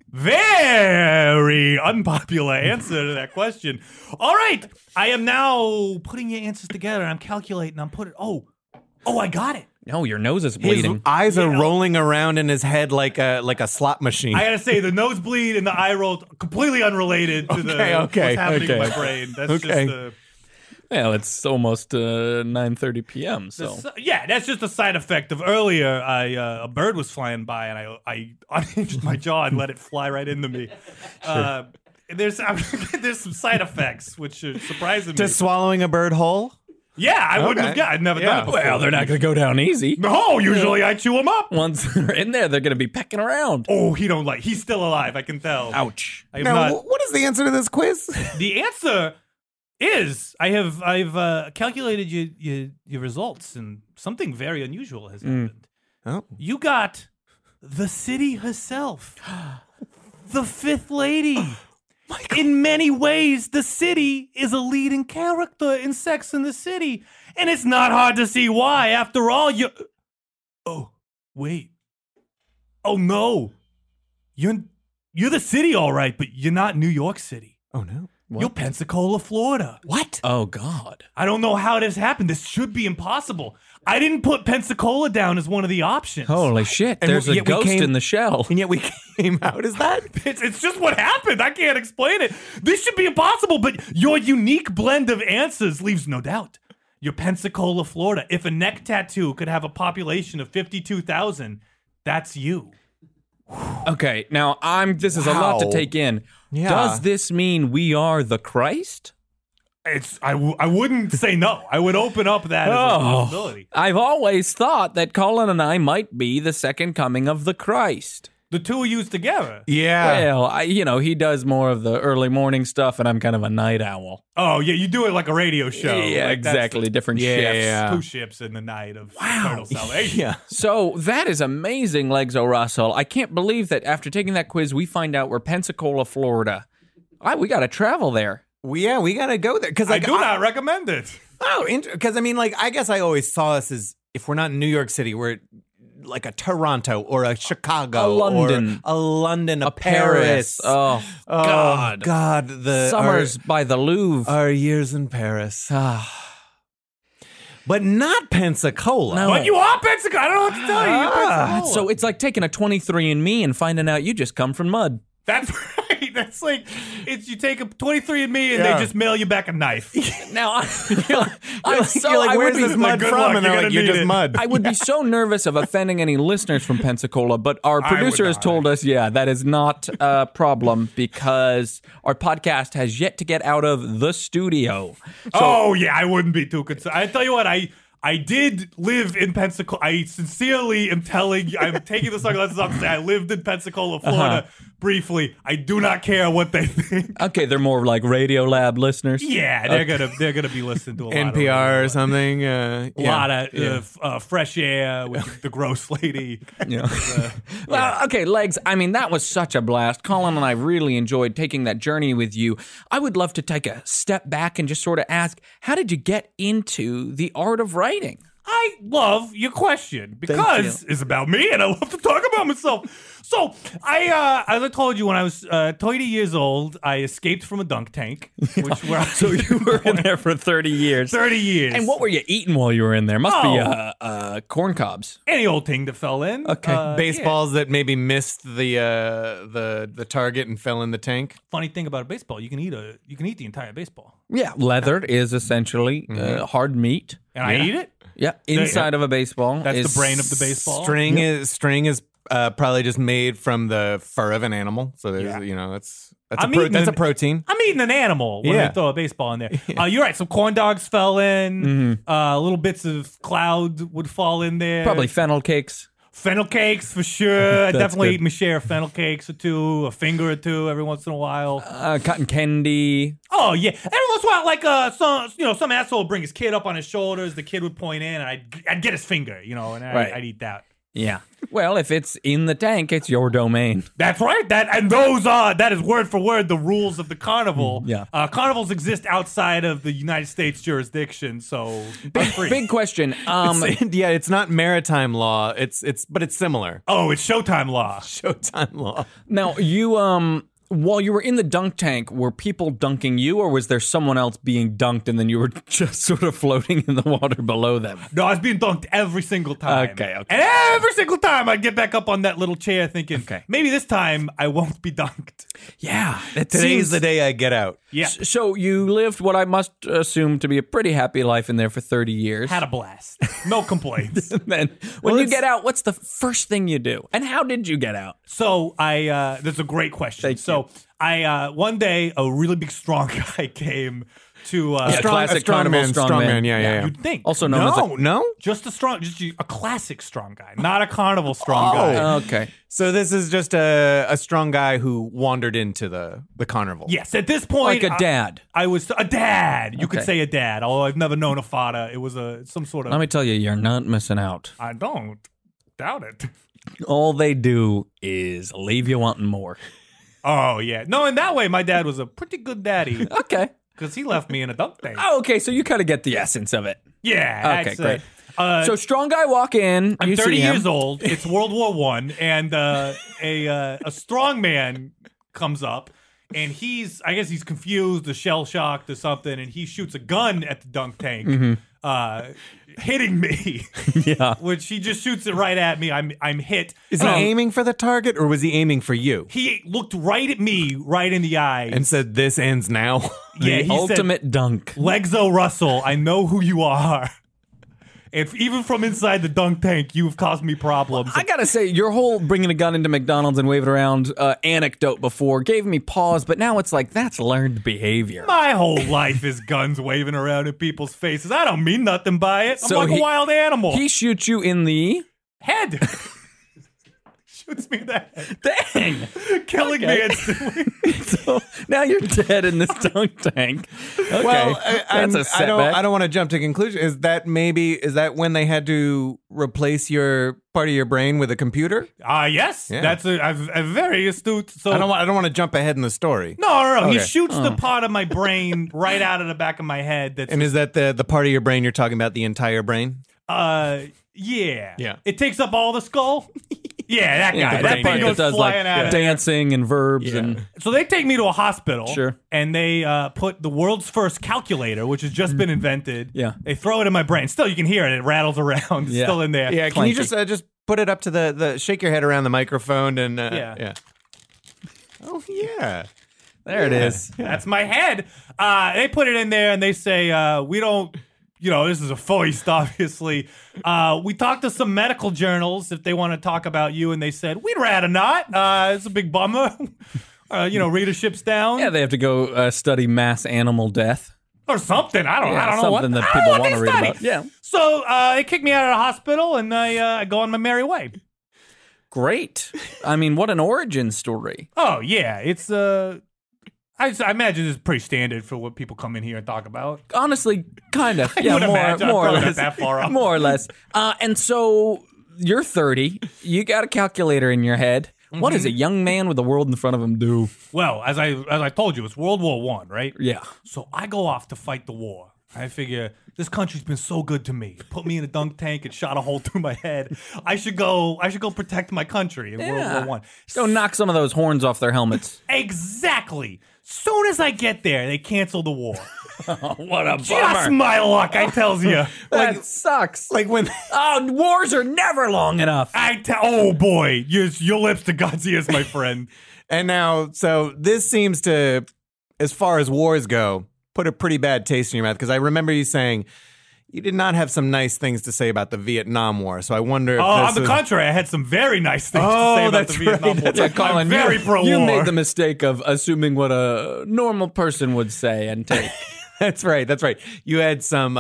Very unpopular answer to that question. All right. I am now putting your answers together. I'm calculating. I'm putting. Oh, I got it. No, your nose is bleeding. His eyes are rolling around in his head like a slot machine. I gotta say, the nosebleed and the eye roll completely unrelated to what's happening in my brain. That's just well, it's almost 9:30 p.m. So that's just a side effect of earlier. A bird was flying by and I unhinged my jaw and let it fly right into me. There's some side effects which are surprising me. To swallowing a bird whole? Yeah, I wouldn't have I'd never done it before. Well, they're not going to go down easy. No, usually I chew them up. Once they're in there, they're going to be pecking around. Oh, he's still alive. I can tell. Ouch. What is the answer to this quiz? The answer is I've calculated your results, and something very unusual has happened. Oh, you got the city herself, the fifth lady. In many ways, the city is a leading character in Sex and the City, and it's not hard to see why. After all, Oh, wait. Oh no, you're the city, all right, but you're not New York City. Oh no. What? You're Pensacola, Florida. What? Oh, God. I don't know how this happened. This should be impossible. I didn't put Pensacola down as one of the options. Holy shit. There's a ghost in the shell. And yet we came out as that? It's just what happened. I can't explain it. This should be impossible, but your unique blend of answers leaves no doubt. You're Pensacola, Florida. If a neck tattoo could have a population of 52,000, that's you. Okay, now this is a lot to take in. Yeah. Does this mean we are the Christ? I wouldn't say no. I would open up that as a possibility. I've always thought that Colin and I might be the second coming of the Christ. The two of you together. Yeah. Well, he does more of the early morning stuff, and I'm kind of a night owl. Oh, yeah, you do it like a radio show. Yeah, like exactly. Different shifts. Yeah. 2 shifts in the night of eternal salvation. Yeah. So that is amazing, Legs O'Russell. I can't believe that after taking that quiz, we find out we're Pensacola, Florida. We got to travel there. We got to go there. Because I do not recommend it. Oh, because I guess I always saw us as, if we're not in New York City, we're like a Toronto or a Chicago, a London, a Paris. Oh God, the summers by the Louvre, our years in Paris. But not Pensacola. No. But you are Pensacola. I don't know what to tell you. You're Pensacola. So it's like taking a 23andMe and finding out you just come from mud. That's right. That's like you take a 23andMe and they just mail you back a knife. Now, where's this mud from? And they're like, you're just mud. I would be so nervous of offending any listeners from Pensacola, but our producer has told us, that is not a problem because our podcast has yet to get out of the studio. So, I wouldn't be too concerned. I tell you what, I did live in Pensacola. I sincerely am telling you, I'm taking the sunglasses off to say I lived in Pensacola, Florida, briefly. I do not care what they think. Okay, they're more like Radio Lab listeners. Yeah, they're gonna be listening to a lot of NPR or something. A lot of fresh air with the gross lady. Well, okay, Legs. I mean, that was such a blast. Colin and I really enjoyed taking that journey with you. I would love to take a step back and just sort of ask, how did you get into the art of writing? I love your question because it's about me and I love to talk about myself. So as I told you, when I was 20 years old, I escaped from a dunk tank. So you were in there for 30 years. 30 years. And what were you eating while you were in there? Must be corn cobs. Any old thing that fell in. Okay. Baseballs that maybe missed the target and fell in the tank. Funny thing about a baseball, you can eat the entire baseball. Yeah, leather is essentially hard meat. And I eat it? Yeah, inside of a baseball. That's the brain of the baseball. String is probably just made from the fur of an animal. So there's that's a protein. I'm eating an animal when I throw a baseball in there. You're right. Some corn dogs fell in. Little bits of cloud would fall in there. Probably fennel cakes. Fennel cakes for sure. I definitely good. eat my share of fennel cakes or two, a finger or two every once in a while. Cotton candy. Oh yeah, every once in a while, like some asshole would bring his kid up on his shoulders. The kid would point in, and I'd get his finger, and I'd eat that. Yeah. Well, if it's in the tank, it's your domain. That's right. That is word for word the rules of the carnival. Yeah. Carnivals exist outside of the United States jurisdiction, so Big question. It's not maritime law. But it's similar. Oh, it's Showtime law. Showtime law. Now, you while you were in the dunk tank, were people dunking you, or was there someone else being dunked and then you were just sort of floating in the water below them? No, I was being dunked every single time. Okay. And every single time I'd get back up on that little chair thinking, maybe this time I won't be dunked. Yeah. Today's the day I get out. Yeah. So you lived what I must assume to be a pretty happy life in there for 30 years. Had a blast. No complaints. Then when you get out, what's the first thing you do? And how did you get out? So that's a great question. One day a really big strong guy came to classic carnival strong man. Yeah. You'd think also known as just a classic strong guy, not a carnival strong guy. Okay. So this is just a strong guy who wandered into the carnival. Yes, at this point, like a dad. I was a dad. You could say a dad, although I've never known a father. It was some sort of. Let me tell you, you're not missing out. I don't doubt it. All they do is leave you wanting more. Oh, yeah. No, in that way, my dad was a pretty good daddy. Okay. Because he left me in a dunk tank. Oh, okay. So you kind of get the essence of it. Yeah. Okay, great. So strong guy walk in. I'm you 30 see him. years old. It's World War I. And a strong man comes up. And I guess he's confused or shell-shocked or something. And he shoots a gun at the dunk tank. Hitting me, which he just shoots it right at me. I'm hit. Is he aiming for the target or was he aiming for you? He looked right at me, right in the eyes, and said, "This ends now." Yeah, the ultimate said, dunk. Legzo Russell, I know who you are. And even from inside the dunk tank, you've caused me problems. I gotta say, your whole bringing a gun into McDonald's and waving around anecdote before gave me pause, but now it's like, that's learned behavior. My whole life is guns waving around in people's faces. I don't mean nothing by it. I'm like a wild animal. He shoots you in the head. Shoots me in the head. Dang. Killing me instantly. So now you're dead in this dunk tank. Okay. Well, that's a setback. I don't want to jump to conclusion. Is that when they had to replace your part of your brain with a computer? Yes. Yeah. That's a very astute. So I don't want to jump ahead in the story. No. Okay. He shoots the part of my brain right out of the back of my head. And is that the part of your brain you're talking about? The entire brain? Yeah. Yeah. It takes up all the skull. Yeah, that guy. That thing goes does flying out. Dancing and verbs and. So they take me to a hospital. Sure. And they put the world's first calculator, which has just been invented. Yeah. They throw it in my brain. Still, you can hear it. It rattles around. It's still in there. Yeah. Can you just put it up to the shake your head around the microphone and yeah. Oh yeah. There it is. That's my head. They put it in there and they say we don't. This is a foist, obviously. We talked to some medical journals if they want to talk about you, and they said, we'd rather not. It's a big bummer. Readership's down. Yeah, they have to go study mass animal death. Or something. I don't know what. Something that people want to read about. Yeah. So they kicked me out of the hospital, and I go on my merry way. Great. I mean, what an origin story. Oh, yeah. It's... I imagine this is pretty standard for what people come in here and talk about. Honestly, kind of. Yeah, more or less. Not that far off. More or less. And so you're 30. You got a calculator in your head. Mm-hmm. What does a young man with the world in front of him do? Well, as I told you, it's World War I, right? Yeah. So I go off to fight the war. I figure this country's been so good to me. Put me in a dunk tank and shot a hole through my head. I should go protect my country in World War I. Go knock some of those horns off their helmets. Exactly. Soon as I get there, they cancel the war. What a bummer. Just my luck, I tells you. That sucks. Like when wars are never long enough. Oh boy, your lips to God's ears, my friend. And now, so this seems to, as far as wars go, put a pretty bad taste in your mouth, because I remember you saying you did not have some nice things to say about the Vietnam War. So I wonder if on the contrary, I had some very nice things to say about the Vietnam War. Yeah, Colin, I'm very pro-war. You made the mistake of assuming what a normal person would say and take. That's right. That's right. You had some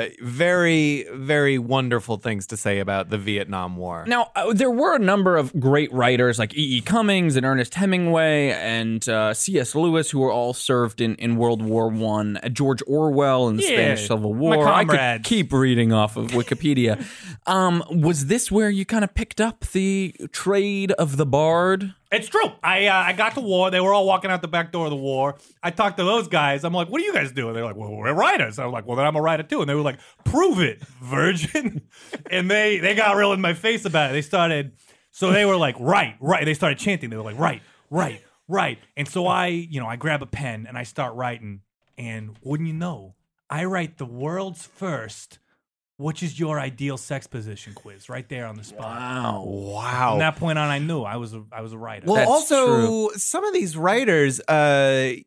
very, very wonderful things to say about the Vietnam War. Now, there were a number of great writers like E.E. Cummings and Ernest Hemingway and C.S. Lewis, who were all served in World War I. George Orwell in the Spanish Civil War. I could keep reading off of Wikipedia. Was this where you kind of picked up the trade of the bard? It's true. I got to war. They were all walking out the back door of the war. I talked to those guys. I'm like, what are you guys doing? They're like, well, we're writers. I was like, well, then I'm a writer too. And they were like, prove it, virgin. And they got real in my face about it. They were like, right. They started chanting. They were like, right. And so I grab a pen and I start writing. And wouldn't you know, I write the world's first which is your ideal sex position quiz right there on the spot. Wow. From that point on, I knew I was a writer. Well, That's also true. some of these writers, back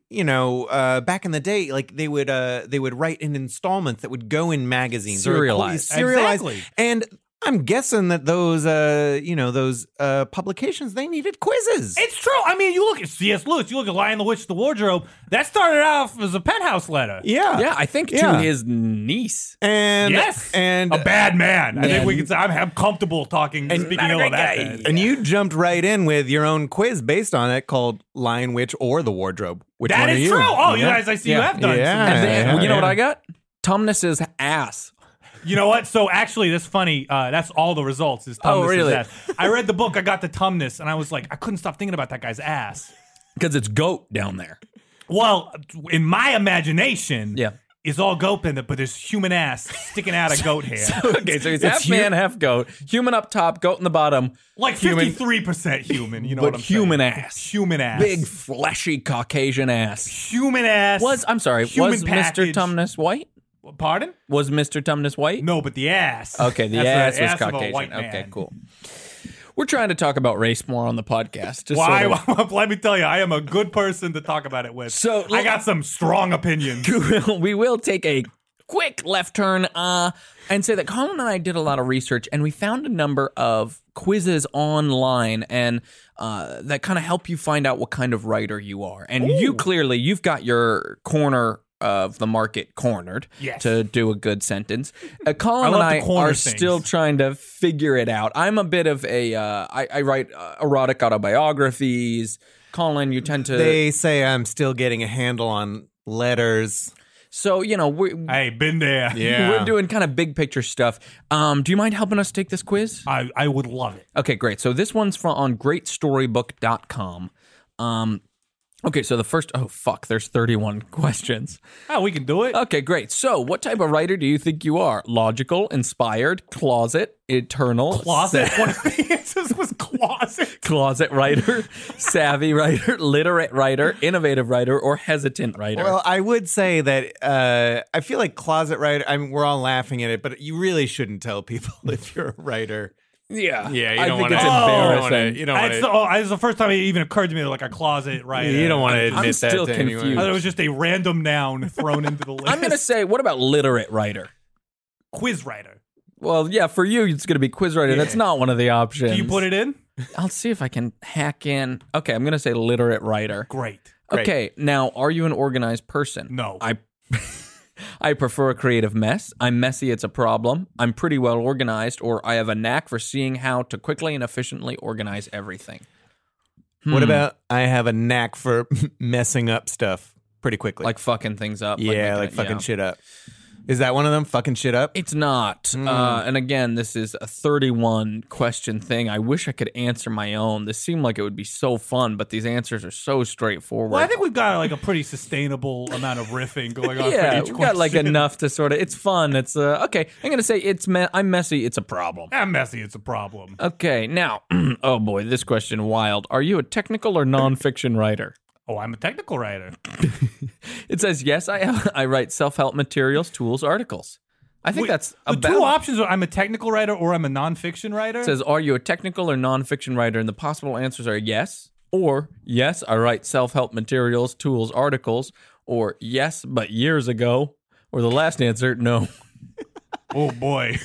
in the day, like they would write in installments that would go in magazines, Serialized. Exactly. And I'm guessing that those publications, they needed quizzes. It's true. I mean, you look at C.S. Lewis, you look at Lion the Witch, the Wardrobe. That started off as a penthouse letter. Yeah, I think to his niece. And a bad man. I think we can say I'm comfortable speaking ill of that man. And you jumped right in with your own quiz based on it called Lion, Witch, or the Wardrobe. Which that one is are you? true. Oh, you guys, I see you have done. Yeah. You know what I got? Tumnus's ass. You know what? So actually, that's funny. That's all the results is Tumnus' Oh, really? ass. I read the book. I got the Tumnus, and I was like, I couldn't stop thinking about that guy's ass. Because it's goat down there. Well, in my imagination, Yeah. it's all goat, but there's human ass sticking out of goat hair. So he's half man, half goat. Human up top, goat in the bottom. Like 53% human. You know what I'm human saying? ass. Human ass. Big, fleshy Caucasian ass. Human ass. Was human Mr. package. Tumnus white? Pardon? Was Mr. Tumnus white? No, but the ass. Okay, the That's ass was of a Caucasian. white man. Okay, cool. We're trying to talk about race more on the podcast. Just Why? sort of- Let me tell you, I am a good person to talk about it with. So- I got some strong opinions. We will take a quick left turn and say that Colin and I did a lot of research, and we found a number of quizzes online and that kind of help you find out what kind of writer you are. And you've got your corner of the market cornered, yes, to do a good sentence. Colin and I are still trying to figure it out. I'm a bit of a I write erotic autobiographies. Colin, you tend to... They say I'm still getting a handle on letters. So, hey, been there. Yeah. We're doing kind of big picture stuff. Do you mind helping us take this quiz? I would love it. Okay, great. So this one's on greatstorybook.com. Okay, so the first... Oh, fuck. There's 31 questions. Oh, we can do it. Okay, great. So what type of writer do you think you are? Logical, inspired, closet, eternal... Closet? One of the answers was closet. Closet writer, savvy writer, literate writer, innovative writer, or hesitant writer? Well, I would say that I feel like closet writer, I mean, we're all laughing at it, but you really shouldn't tell people if you're a writer. Yeah. Yeah, you I don't think want it's to. embarrassing. You don't want It's the first time it even occurred to me, like a closet writer. You don't want to admit I'm that still to confused. anyone. I thought it was just a random noun thrown into the list. I'm going to say, what about literate writer? quiz writer. Well, yeah, for you, it's going to be quiz writer. Yeah. That's not one of the options. Do you put it in? I'll see if I can hack in. Okay, I'm going to say literate writer. Great. Okay, now, are you an organized person? No. I prefer a creative mess. I'm messy, it's a problem. I'm pretty well organized, or I have a knack for seeing how to quickly and efficiently organize everything. What about I have a knack for messing up stuff pretty quickly? Like fucking things up. Fucking shit up. Is that one of them? Fucking shit up? It's not. And again, this is a 31 question thing. I wish I could answer my own. This seemed like it would be so fun, but these answers are so straightforward. Well, I think we've got like a pretty sustainable amount of riffing going on for each we've question. got like enough to sort of, it's fun. It's, okay, I'm going to say I'm messy, it's a problem. I'm messy, it's a problem. Okay, now, oh boy, this question wild. Are you a technical or nonfiction writer? Oh, I'm a technical writer. It says, yes, I write self-help materials, tools, articles. I think that's the two options are I'm a technical writer or I'm a nonfiction writer. It says, are you a technical or nonfiction writer? And the possible answers are yes, or yes, I write self-help materials, tools, articles, or yes, but years ago, or the last answer, no. Oh, boy.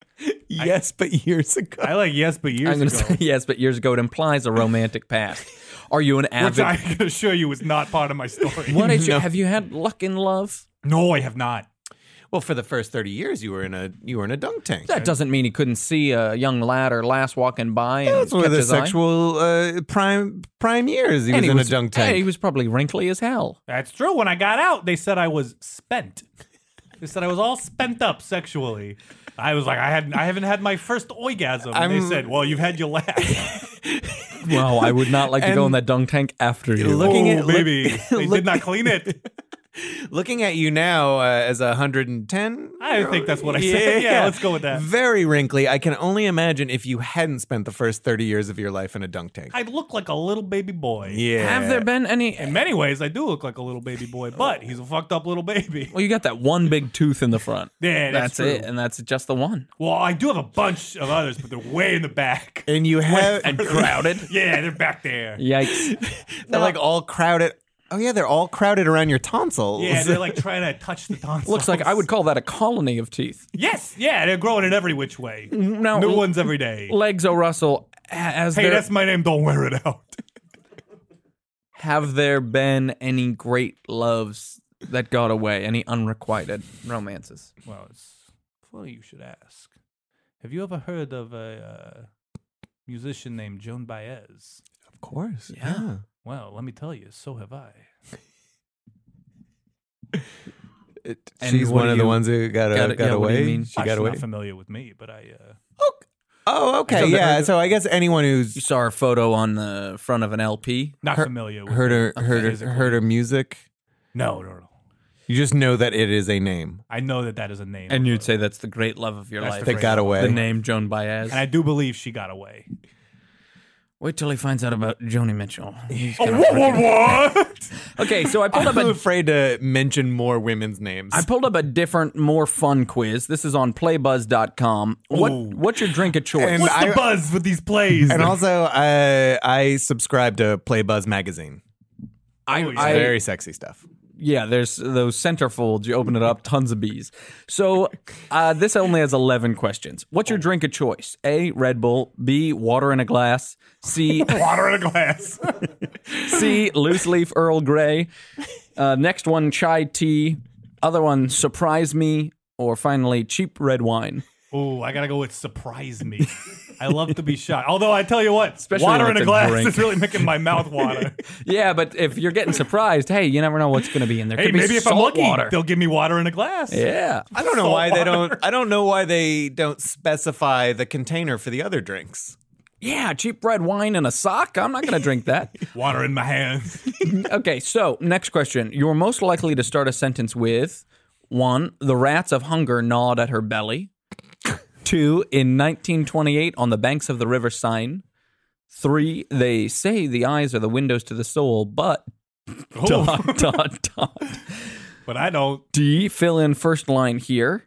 Yes, but years ago. I like yes, but years I'm going ago. to say yes, but years ago. It implies a romantic past. Are you an avid? Which I can assure you is not part of my story. What is have you had luck in love? No, I have not. Well, for the first 30 years, you were in a dunk tank. That doesn't mean he couldn't see a young lad or lass walking by. And That's one of the catch his eye. sexual prime years. He was in a dunk tank. Hey, he was probably wrinkly as hell. That's true. When I got out, they said I was spent. They said I was all spent up sexually. I was like, I haven't had my first orgasm. And they said, well, you've had your last. Well, I would not like to go in that dunk tank after you. Baby, they did not clean it. Looking at you now as 110, I think that's what I said. Yeah, let's go with that. Very wrinkly. I can only imagine if you hadn't spent the first 30 years of your life in a dunk tank. I'd look like a little baby boy. Yeah. Have there been any? In many ways, I do look like a little baby boy, but he's a fucked up little baby. Well, you got that one big tooth in the front. Yeah, that's true. it, and that's just the one. Well, I do have a bunch of others, but they're way in the back. And you have and crowded. Yeah, they're back there. Yikes! They're like all crowded. Oh yeah, they're all crowded around your tonsils. Yeah, they're like trying to touch the tonsils. Looks like I would call that a colony of teeth. Yes, yeah, they're growing in every which way. Now, New ones every day. Legs O'Russell, that's my name. Don't wear it out. Have there been any great loves that got away? Any unrequited romances? Well, it's funny you should ask. Have you ever heard of a musician named Joan Baez? Of course. Yeah. Well, let me tell you, so have I. She's one of the ones who got away. What do you mean? She got away. Not familiar with me, but I. Oh, okay, yeah. So I guess anyone who's you saw her photo on the front of an LP. Not familiar with heard her music. No. You just know that it is a name. I know that is a name. And you'd say that's the great love of your life. That got away. The name Joan Baez. And I do believe she got away. Wait till he finds out about Joni Mitchell. What? Okay, so I pulled up I'm afraid to mention more women's names. I pulled up a different, more fun quiz. This is on playbuzz.com. What's your drink of choice? And what's the buzz with these plays? And also, I subscribe to Playbuzz magazine. It's very sexy stuff. Yeah, there's those centerfolds. You open it up, tons of bees. So this only has 11 questions. What's your drink of choice? A, Red Bull. B, water in a glass. C, water in a glass. C, loose leaf Earl Grey. Next one, chai tea. Other one, surprise me. Or finally, cheap red wine. Oh, I got to go with surprise me. I love to be shocked. Although I tell you what, especially water in a glass drink. is really making my mouth water. Yeah, but if you're getting surprised, hey, you never know what's going to be in there. Hey, could be maybe if I'm lucky, water. they'll give me water in a glass. Yeah. I don't know why they don't. I don't know why they don't specify the container for the other drinks. Yeah, cheap red wine and a sock. I'm not going to drink that. Water in my hands. Okay, so next question. You're most likely to start a sentence with 1, the rats of hunger gnawed at her belly. 2, in 1928 on the banks of the River Seine. 3, they say the eyes are the windows to the soul, but... ... But I don't. D, fill in first line here.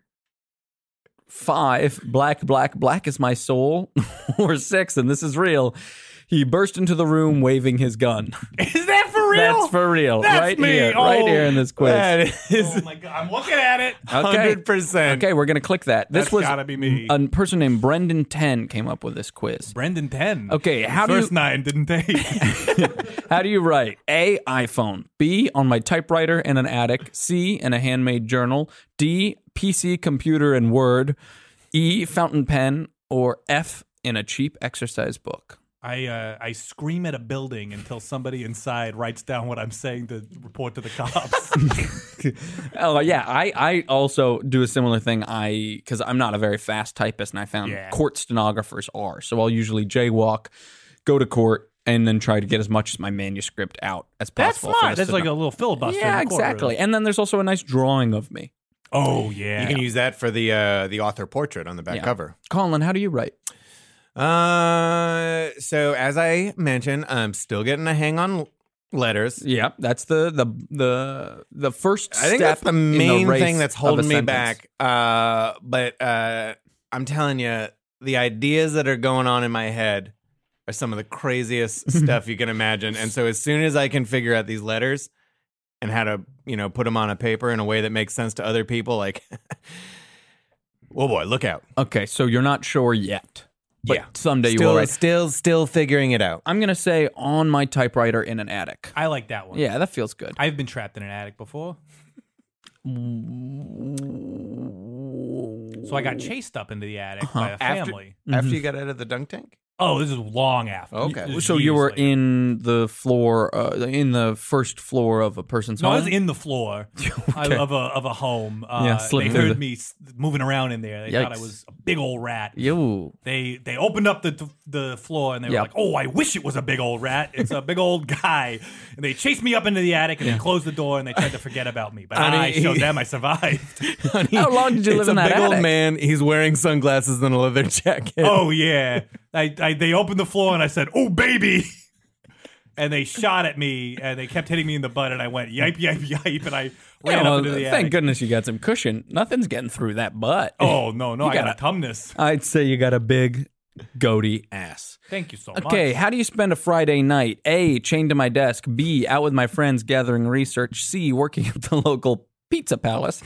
5, black, black, black is my soul. Or 6, and this is real, he burst into the room waving his gun. Is that for real? That's for real. That's right me. here. Right here in this quiz. That is Oh my God, I'm looking at it. Okay. 100%. Okay, we're going to click that. This That's was gotta be me. A person named Brendan 10 came up with this quiz. Brendan 10. Okay, how do you... First 9 didn't they? How do you write? A, iPhone. B, on my typewriter in an attic. C, in a handmade journal. D, PC, computer, and Word. E, fountain pen. Or F, in a cheap exercise book. I scream at a building until somebody inside writes down what I'm saying to report to the cops. Oh yeah, I also do a similar thing. Because I'm not a very fast typist, and I found court stenographers are. So I'll usually jaywalk, go to court, and then try to get as much of my manuscript out as possible. That's smart. That's like a little filibuster. Yeah, in the court, exactly. really. And then there's also a nice drawing of me. Oh yeah, You can use that for the author portrait on the back cover. Colin, how do you write? So as I mentioned, I'm still getting a hang on letters. Yeah, that's the first step. I think that's the main thing that's holding me sentence. back. But I'm telling you, the ideas that are going on in my head are some of the craziest stuff you can imagine. And so as soon as I can figure out these letters and how to, put them on a paper in a way that makes sense to other people, like, oh boy, look out. Okay, so you're not sure yet. But someday you Still- will write. Still figuring it out. I'm going to say on my typewriter in an attic. I like that one. Yeah, that feels good. I've been trapped in an attic before. So I got chased up into the attic by a family. After you got out of the dunk tank? Oh, this is long after. Okay. This is So you years were later. in the floor, in the first floor of a person's No, I home? was in the floor of a home. slip they through heard the- me moving around in there. They thought I Yikes. was a big old rat. Yo. They opened up the floor and they were Yep. like, "Oh, I wish it was a big old rat. It's a big old guy." And they chased me up into the attic and they closed the door and they tried to forget about me. But I showed them I survived. How long did you live It's in a that big old attic? man. He's wearing sunglasses and a leather jacket. Oh yeah, they opened the floor and I said, "Oh baby," and they shot at me and they kept hitting me in the butt and I went yipe yipe yipe and I ran up into the attic. Thank goodness you got some cushion. Nothing's getting through that butt. Oh no, You I got a tumnus. I'd say you got a big goatee ass. Thank you so much. Okay, how do you spend a Friday night? A, chained to my desk. B, out with my friends gathering research. C, working at the local pizza palace.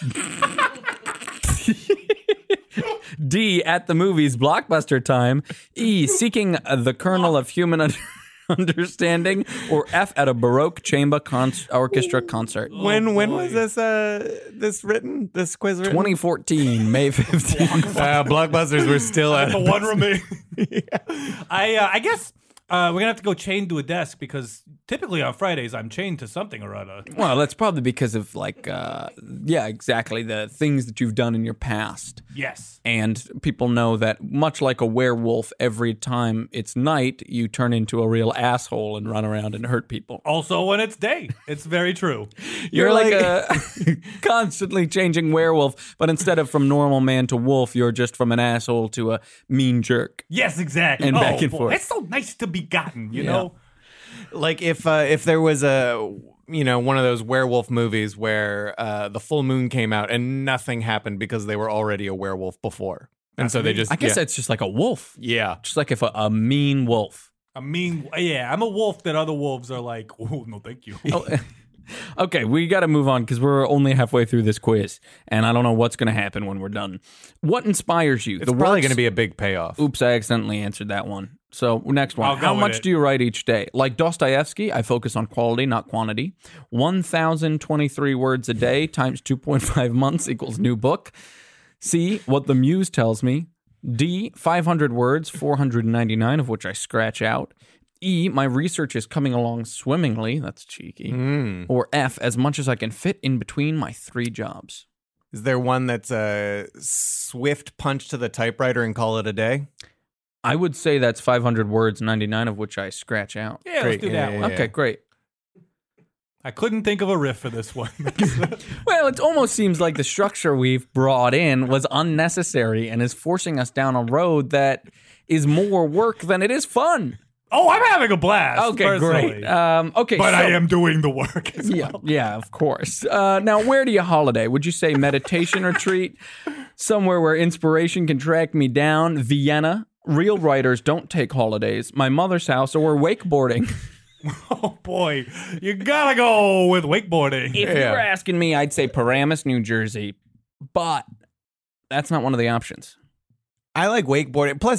D, at the movies, blockbuster time. E, seeking the kernel of human understanding. Or F, at a Baroque chamber orchestra concert. When was this written? This quiz written? 2014, May 15th. Blockbusters were still at the one remaining. I guess we're gonna have to go chained to a desk because typically on Fridays I'm chained to something or other. Well, that's probably because of exactly, the things that you've done in your past. Yes. And people know that much like a werewolf, every time it's night, you turn into a real asshole and run around and hurt people. Also when it's day. It's very true. You're like a constantly changing werewolf, but instead of from normal man to wolf, you're just from an asshole to a mean jerk. Yes, exactly. And back and boy, forth. It's so nice to be gotten, you know? Like if there was one of those werewolf movies where the full moon came out and nothing happened because they were already a werewolf before. And so they just I guess that's just like a wolf. Yeah. Just like if a mean wolf. I'm a wolf that other wolves are like, oh, no, thank you. Okay, we got to move on because we're only halfway through this quiz, and I don't know what's going to happen when we're done. What inspires you? It's probably going to be a big payoff. Oops, I accidentally answered that one. So next one. I'll go How with much it. do you write each day? Like Dostoevsky, I focus on quality, not quantity. 1,023 words a day times 2.5 months equals new book. C, what the muse tells me. D, 500 words, 499 of which I scratch out. E, my research is coming along swimmingly. That's cheeky. Or F, as much as I can fit in between my 3 jobs. Is there one that's a swift punch to the typewriter and call it a day? I would say that's 500 words, 99 of which I scratch out. Yeah, let's do that one. Okay, great. I couldn't think of a riff for this one. Well, it almost seems like the structure we've brought in was unnecessary and is forcing us down a road that is more work than it is fun. Oh, I'm having a blast. Okay, personally. great. Okay, but so, I am doing the work as well. Yeah, of course. Now, where do you holiday? Would you say meditation retreat? Somewhere where inspiration can track me down? Vienna? Real writers don't take holidays. My mother's house, or wakeboarding. Oh, boy. You gotta go with wakeboarding. If you were asking me, I'd say Paramus, New Jersey. But that's not one of the options. I like wakeboarding. Plus,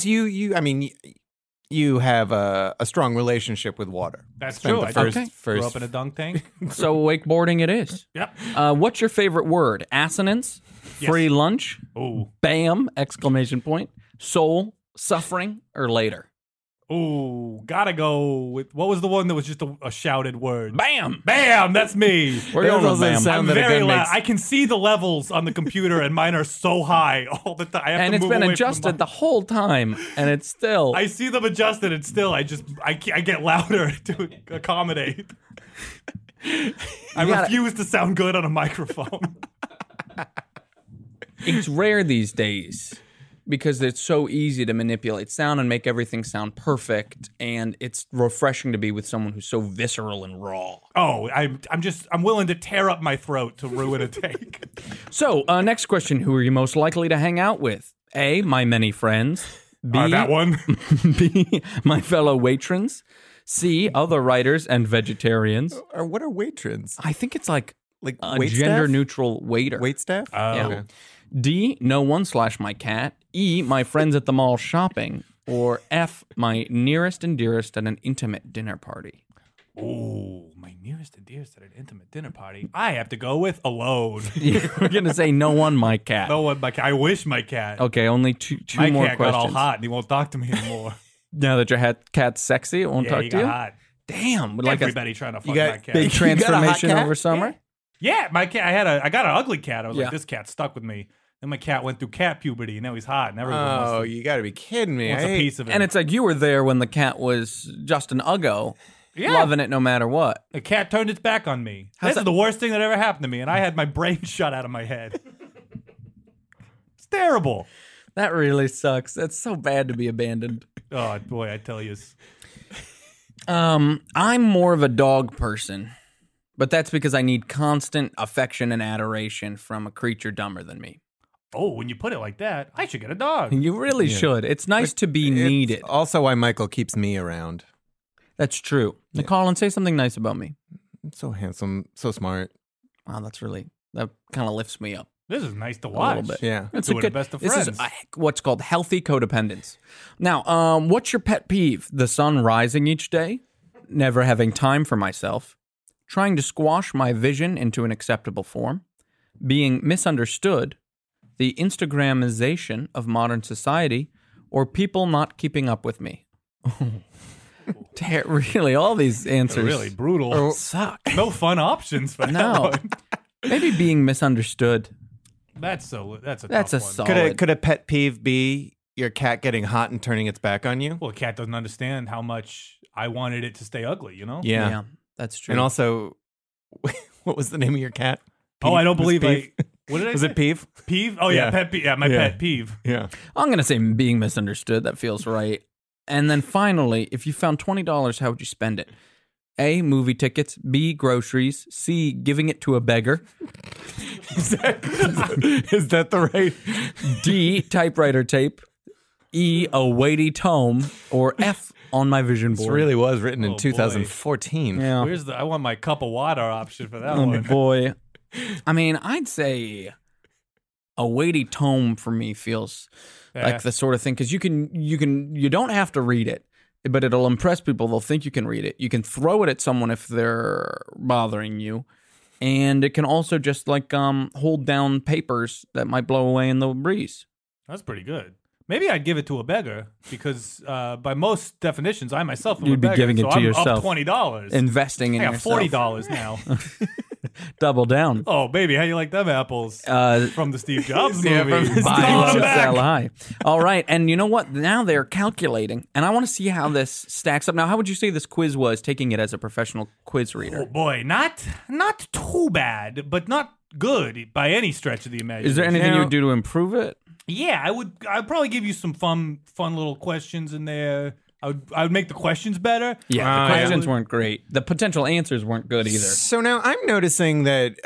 you have a strong relationship with water. That's Spent true. the I first grew up in a dunk tank. So wakeboarding it is. Yep. What's your favorite word? Assonance? Yes. Free lunch? Ooh. Bam! Exclamation point. Soul? Suffering? Or later? Ooh, gotta go with, what was the one that was just a shouted word? Bam! Bam, that's me. We're going with bam. I'm very loud. I can see the levels on the computer, and mine are so high all the time. I have And to it's move been away adjusted from the whole time, and it's still... I see them adjusted, and still, I get louder to accommodate. I refuse to sound good on a microphone. It's rare these days because it's so easy to manipulate sound and make everything sound perfect, and it's refreshing to be with someone who's so visceral and raw. Oh, I'm willing to tear up my throat to ruin a take. So, next question: who are you most likely to hang out with? A, my many friends. B, that one. B, my fellow watrons. C, other writers and vegetarians. Or what are watrons? I think it's like a wait gender-neutral waiter. Wait staff? Oh. Yeah. Okay. D, no one / my cat. E, my friends at the mall shopping. Or F, my nearest and dearest at an intimate dinner party. Ooh, my nearest and dearest at an intimate dinner party. I have to go with alone. We're going to say no one, my cat. No one, my cat. I wish my cat. Okay, only two my more cat questions. got all hot and he won't talk to me anymore. Now that your cat's sexy, it won't talk he to got you? hot. Damn. Like Everybody trying to fuck got my cat. big transformation over summer? Yeah, my cat. I got an ugly cat. I was Yeah. like, this cat stuck with me. Then my cat went through cat puberty, and now he's hot, and everyone wants You got to be kidding me. a piece of it. And it's like you were there when the cat was just an uggo, loving it no matter what. the cat turned its back on me. How's This that- is the worst thing that ever happened to me, and I had my brain shut out of my head. It's terrible. That really sucks. That's so bad to be abandoned. Oh boy, I tell you. I'm more of a dog person, but that's because I need constant affection and adoration from a creature dumber than me. Oh, when you put it like that, I should get a dog. You really should. It's nice to be needed. It's also why Michael keeps me around. That's true. Yeah. Colin, say something nice about me. I'm so handsome, so smart. Wow, that kind of lifts me up. This is nice to A watch. little bit. Yeah. It's Doing the best of this friends. is what's called healthy codependence. Now, what's your pet peeve? The sun rising each day, never having time for myself, trying to squash my vision into an acceptable form, being misunderstood, the Instagramization of modern society, or people not keeping up with me. Really, all these answers really brutal. suck. No fun options for that No. one. Maybe being misunderstood. That's a That's tough a one. solid. Could a pet peeve be your cat getting hot and turning its back on you? Well, a cat doesn't understand how much I wanted it to stay ugly, you know? Yeah, that's true. And also, what was the name of your cat? Oh, I don't Was believe Peeve? What did I Was say? it Peeve? Peeve? Oh, yeah, Yeah. pet peeve. Yeah, my Yeah. pet peeve. Yeah. I'm going to say being misunderstood. That feels right. And then finally, if you found $20, how would you spend it? A, movie tickets. B, groceries. C, giving it to a beggar. Is that the right? D, typewriter tape. E, a weighty tome. Or F, on my vision This board. really was written in Oh, boy. 2014. Yeah. Where's I want my cup of water option for that Oh, one. boy. I mean, I'd say a weighty tome for me feels like the sort of thing, because you don't have to read it, but it'll impress people. They'll think you can read it. You can throw it at someone if they're bothering you, and it can also just like hold down papers that might blow away in the breeze. That's pretty good. Maybe I'd give it to a beggar because, by most definitions, I myself am a You'd be beggar. giving it so to I'm yourself. up $20. Investing in I got yourself. $40 now. Double down. Oh, baby, how you like them apples? From the Steve Jobs Yeah, movie. from the Calling Buy low, them back. sell high. All right, and you know what? Now they're calculating, and I want to see how this stacks up. Now, how would you say this quiz was, taking it as a professional quiz reader? Oh boy, not too bad, but not good by any stretch of the imagination. Is there anything you would do to improve it? Yeah, I'd probably give you some fun little questions in there. I would make the questions better. Yeah, the questions weren't great. The potential answers weren't good either. So now I'm noticing that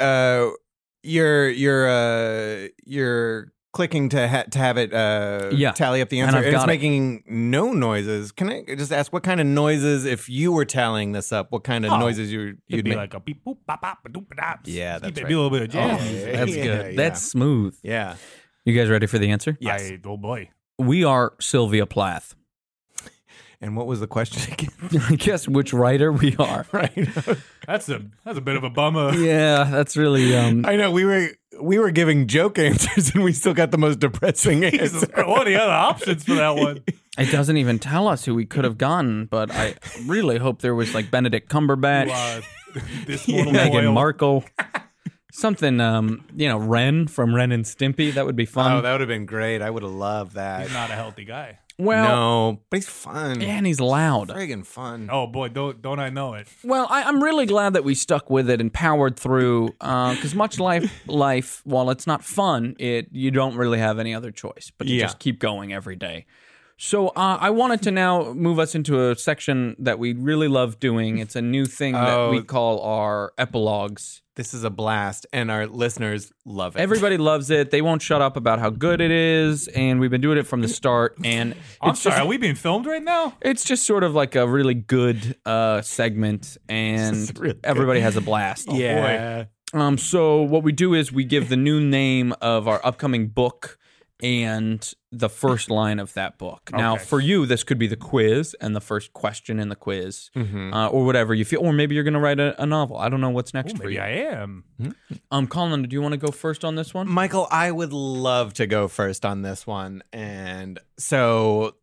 you're clicking to have it tally up the answer, I've and it's got it. making no noises. Can I just ask what kind of noises, if you were tallying this up, what kind of noises you'd It'd be make? like a beep boop bop bop ba doop ba dop. Yeah, that's It'd right. be a little bit of jazz. Oh, music. that's Yeah, good. yeah. That's smooth. Yeah. You guys ready for the answer? Yes. Oh boy. We are Sylvia Plath. And what was the question again? I guess which writer we are. Right. That's a bit of a bummer. Yeah, that's really. I know we were giving joke answers, and we still got the most depressing answer. What are the other options for that one? It doesn't even tell us who we could have gotten, but I really hope there was like Benedict Cumberbatch, This Meghan Markle. Something, Ren from Ren and Stimpy. That would be fun. Oh, that would have been great. I would have loved that. He's not a healthy guy. Well, no, but he's fun. And he's loud. Friggin' fun. Oh boy, don't I know it? Well, I'm really glad that we stuck with it and powered through. Because much life, while it's not fun, you don't really have any other choice but to just keep going every day. So I wanted to now move us into a section that we really love doing. It's a new thing that we call our epilogues. This is a blast, and our listeners love it. Everybody loves it. They won't shut up about how good it is, and we've been doing it from the start. And I'm sorry, are we being filmed right now? It's just sort of like a really good segment, and really everybody has a blast. Yeah. Boy. So what we do is we give the new name of our upcoming book and the first line of that book. Now, for you, this could be the quiz and the first question in the quiz, or whatever you feel. Or maybe you're going to write a novel. I don't know what's next for you. Maybe I am. Colin, do you want to go first on this one? Michael, I would love to go first on this one. And so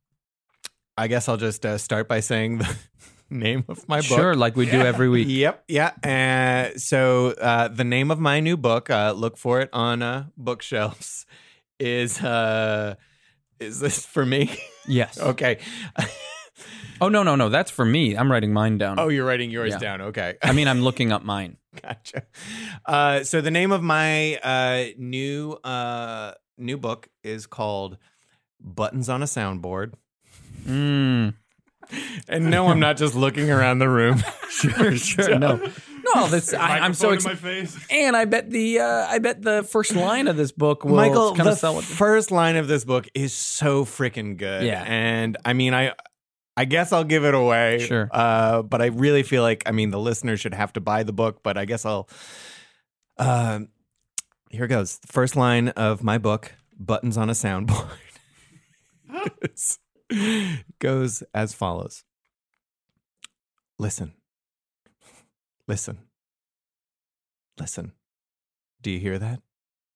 I guess I'll just start by saying the name of my book. Sure, like we do every week. Yep, yeah. So the name of my new book, look for it on bookshelves, is this for me? Yes. Okay. Oh, no. That's for me. I'm writing mine down. Oh, you're writing yours down. Okay. I mean, I'm looking up mine. Gotcha. So the name of my new book is called Buttons on a Soundboard. And no, I'm not just looking around the room. Sure. No, I'm so excited. My face. And I bet the first line of this book will Michael, kind of the sell it. First line of this book is so freaking good. Yeah. And I mean, I guess I'll give it away. Sure. But I really feel like, the listener should have to buy the book, but I guess I'll. Here goes. The first line of my book, Buttons on a Soundboard, goes as follows. Listen. Do you hear that?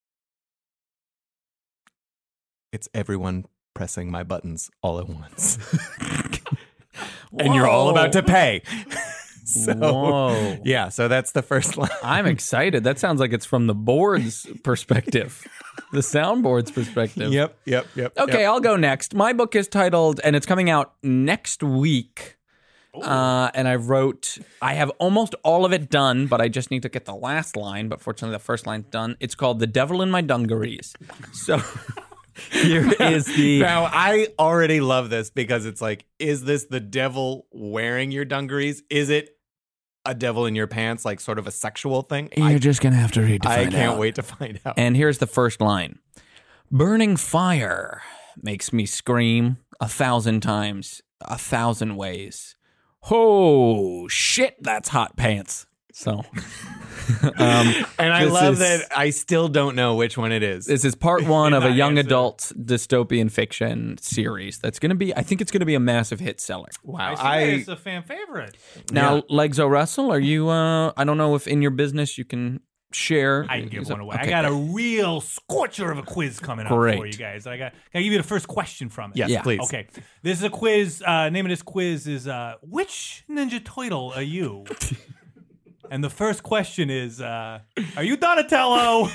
It's everyone pressing my buttons all at once. And you're all about to pay. Whoa. Yeah, so that's the first line. I'm excited. That sounds like it's from the board's perspective. The soundboard's perspective. Yep. Okay, I'll go next. My book is titled, and it's coming out next week. And I have almost all of it done, but I just need to get the last line. But fortunately, the first line's done. It's called The Devil in My Dungarees. So here is the... Now, I already love this because it's like, is this the devil wearing your dungarees? Is it a devil in your pants, like sort of a sexual thing? You're just going to have to read to find out. I can't wait to find out. And here's the first line. Burning fire makes me scream 1,000 times, 1,000 ways. Oh, shit, that's hot pants. So, and I love that I still don't know which one it is. This is part one of a young adult dystopian fiction series that's going to be, I think it's going to be a massive hit seller. Wow. It's a fan favorite. Now, Legzo Russell, are you, I don't know if in your business you can share. I can give one away. Okay, I got a real scorcher of a quiz coming up for you guys. Can I give you the first question from it? Yes, please. Okay. This is a quiz. Name of this quiz is which Ninja Turtle are you? And the first question is, are you Donatello?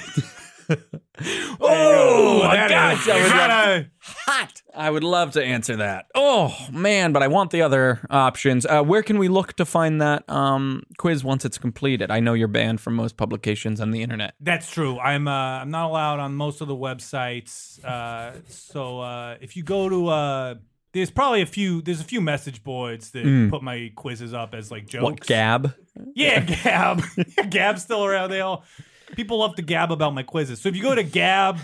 Oh, my gosh. Hot. I would love to answer that. Oh, man, but I want the other options. Where can we look to find that quiz once it's completed? I know you're banned from most publications on the internet. That's true. I'm not allowed on most of the websites. So if you go to... There's a few message boards that put my quizzes up as like jokes. What, Gab? Yeah, Gab. Gab's still around. People love to gab about my quizzes. So if you go to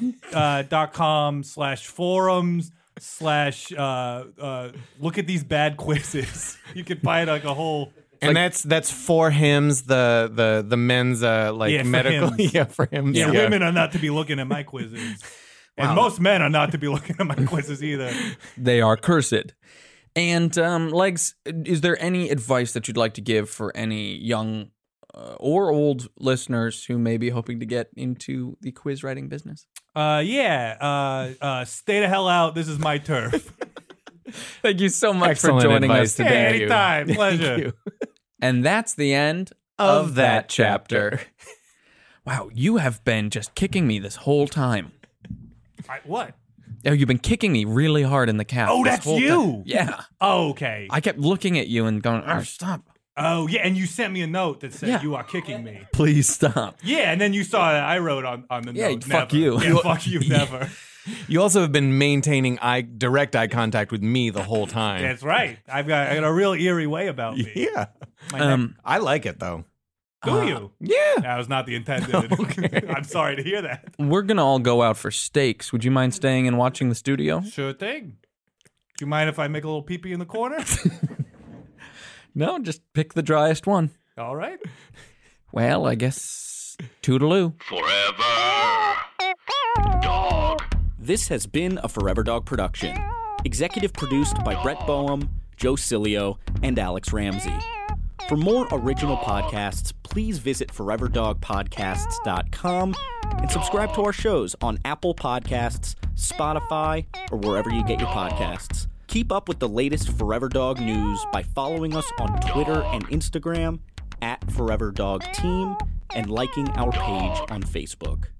gab.com/forums/ look at these bad quizzes, you can find like a whole. And that's for hymns, the men's medical. For hymns. Yeah, women are not to be looking at my quizzes. And most men are not to be looking at my quizzes either. They are cursed. And Legs, is there any advice that you'd like to give for any young or old listeners who may be hoping to get into the quiz writing business? Stay the hell out. This is my turf. Thank you so much Excellent for joining advice us today. Anytime. Pleasure. And that's the end of that chapter. Wow, you have been just kicking me this whole time. What? Oh, you've been kicking me really hard in the calf. Oh, this that's whole you? time. Yeah. Oh, okay. I kept looking at you and going, stop. Oh, yeah, and you sent me a note that said you are kicking me. Please stop. Yeah, and then you saw that I wrote on the note. Fuck never. you. Yeah, fuck you, never. You also have been maintaining direct eye contact with me the whole time. That's right. I got a real eerie way about me. Yeah. I like it, though. Do you? Yeah. That was not the intended. Okay. I'm sorry to hear that. We're going to all go out for steaks. Would you mind staying and watching the studio? Sure thing. Do you mind if I make a little pee-pee in the corner? No, just pick the driest one. All right. Well, I guess toodaloo. Forever Dog. This has been a Forever Dog production. Executive produced by Brett Boehm, Joe Cilio, and Alex Ramsey. For more original podcasts, please visit foreverdogpodcasts.com and subscribe to our shows on Apple Podcasts, Spotify, or wherever you get your podcasts. Keep up with the latest Forever Dog news by following us on Twitter and Instagram @ForeverDogTeam and liking our page on Facebook.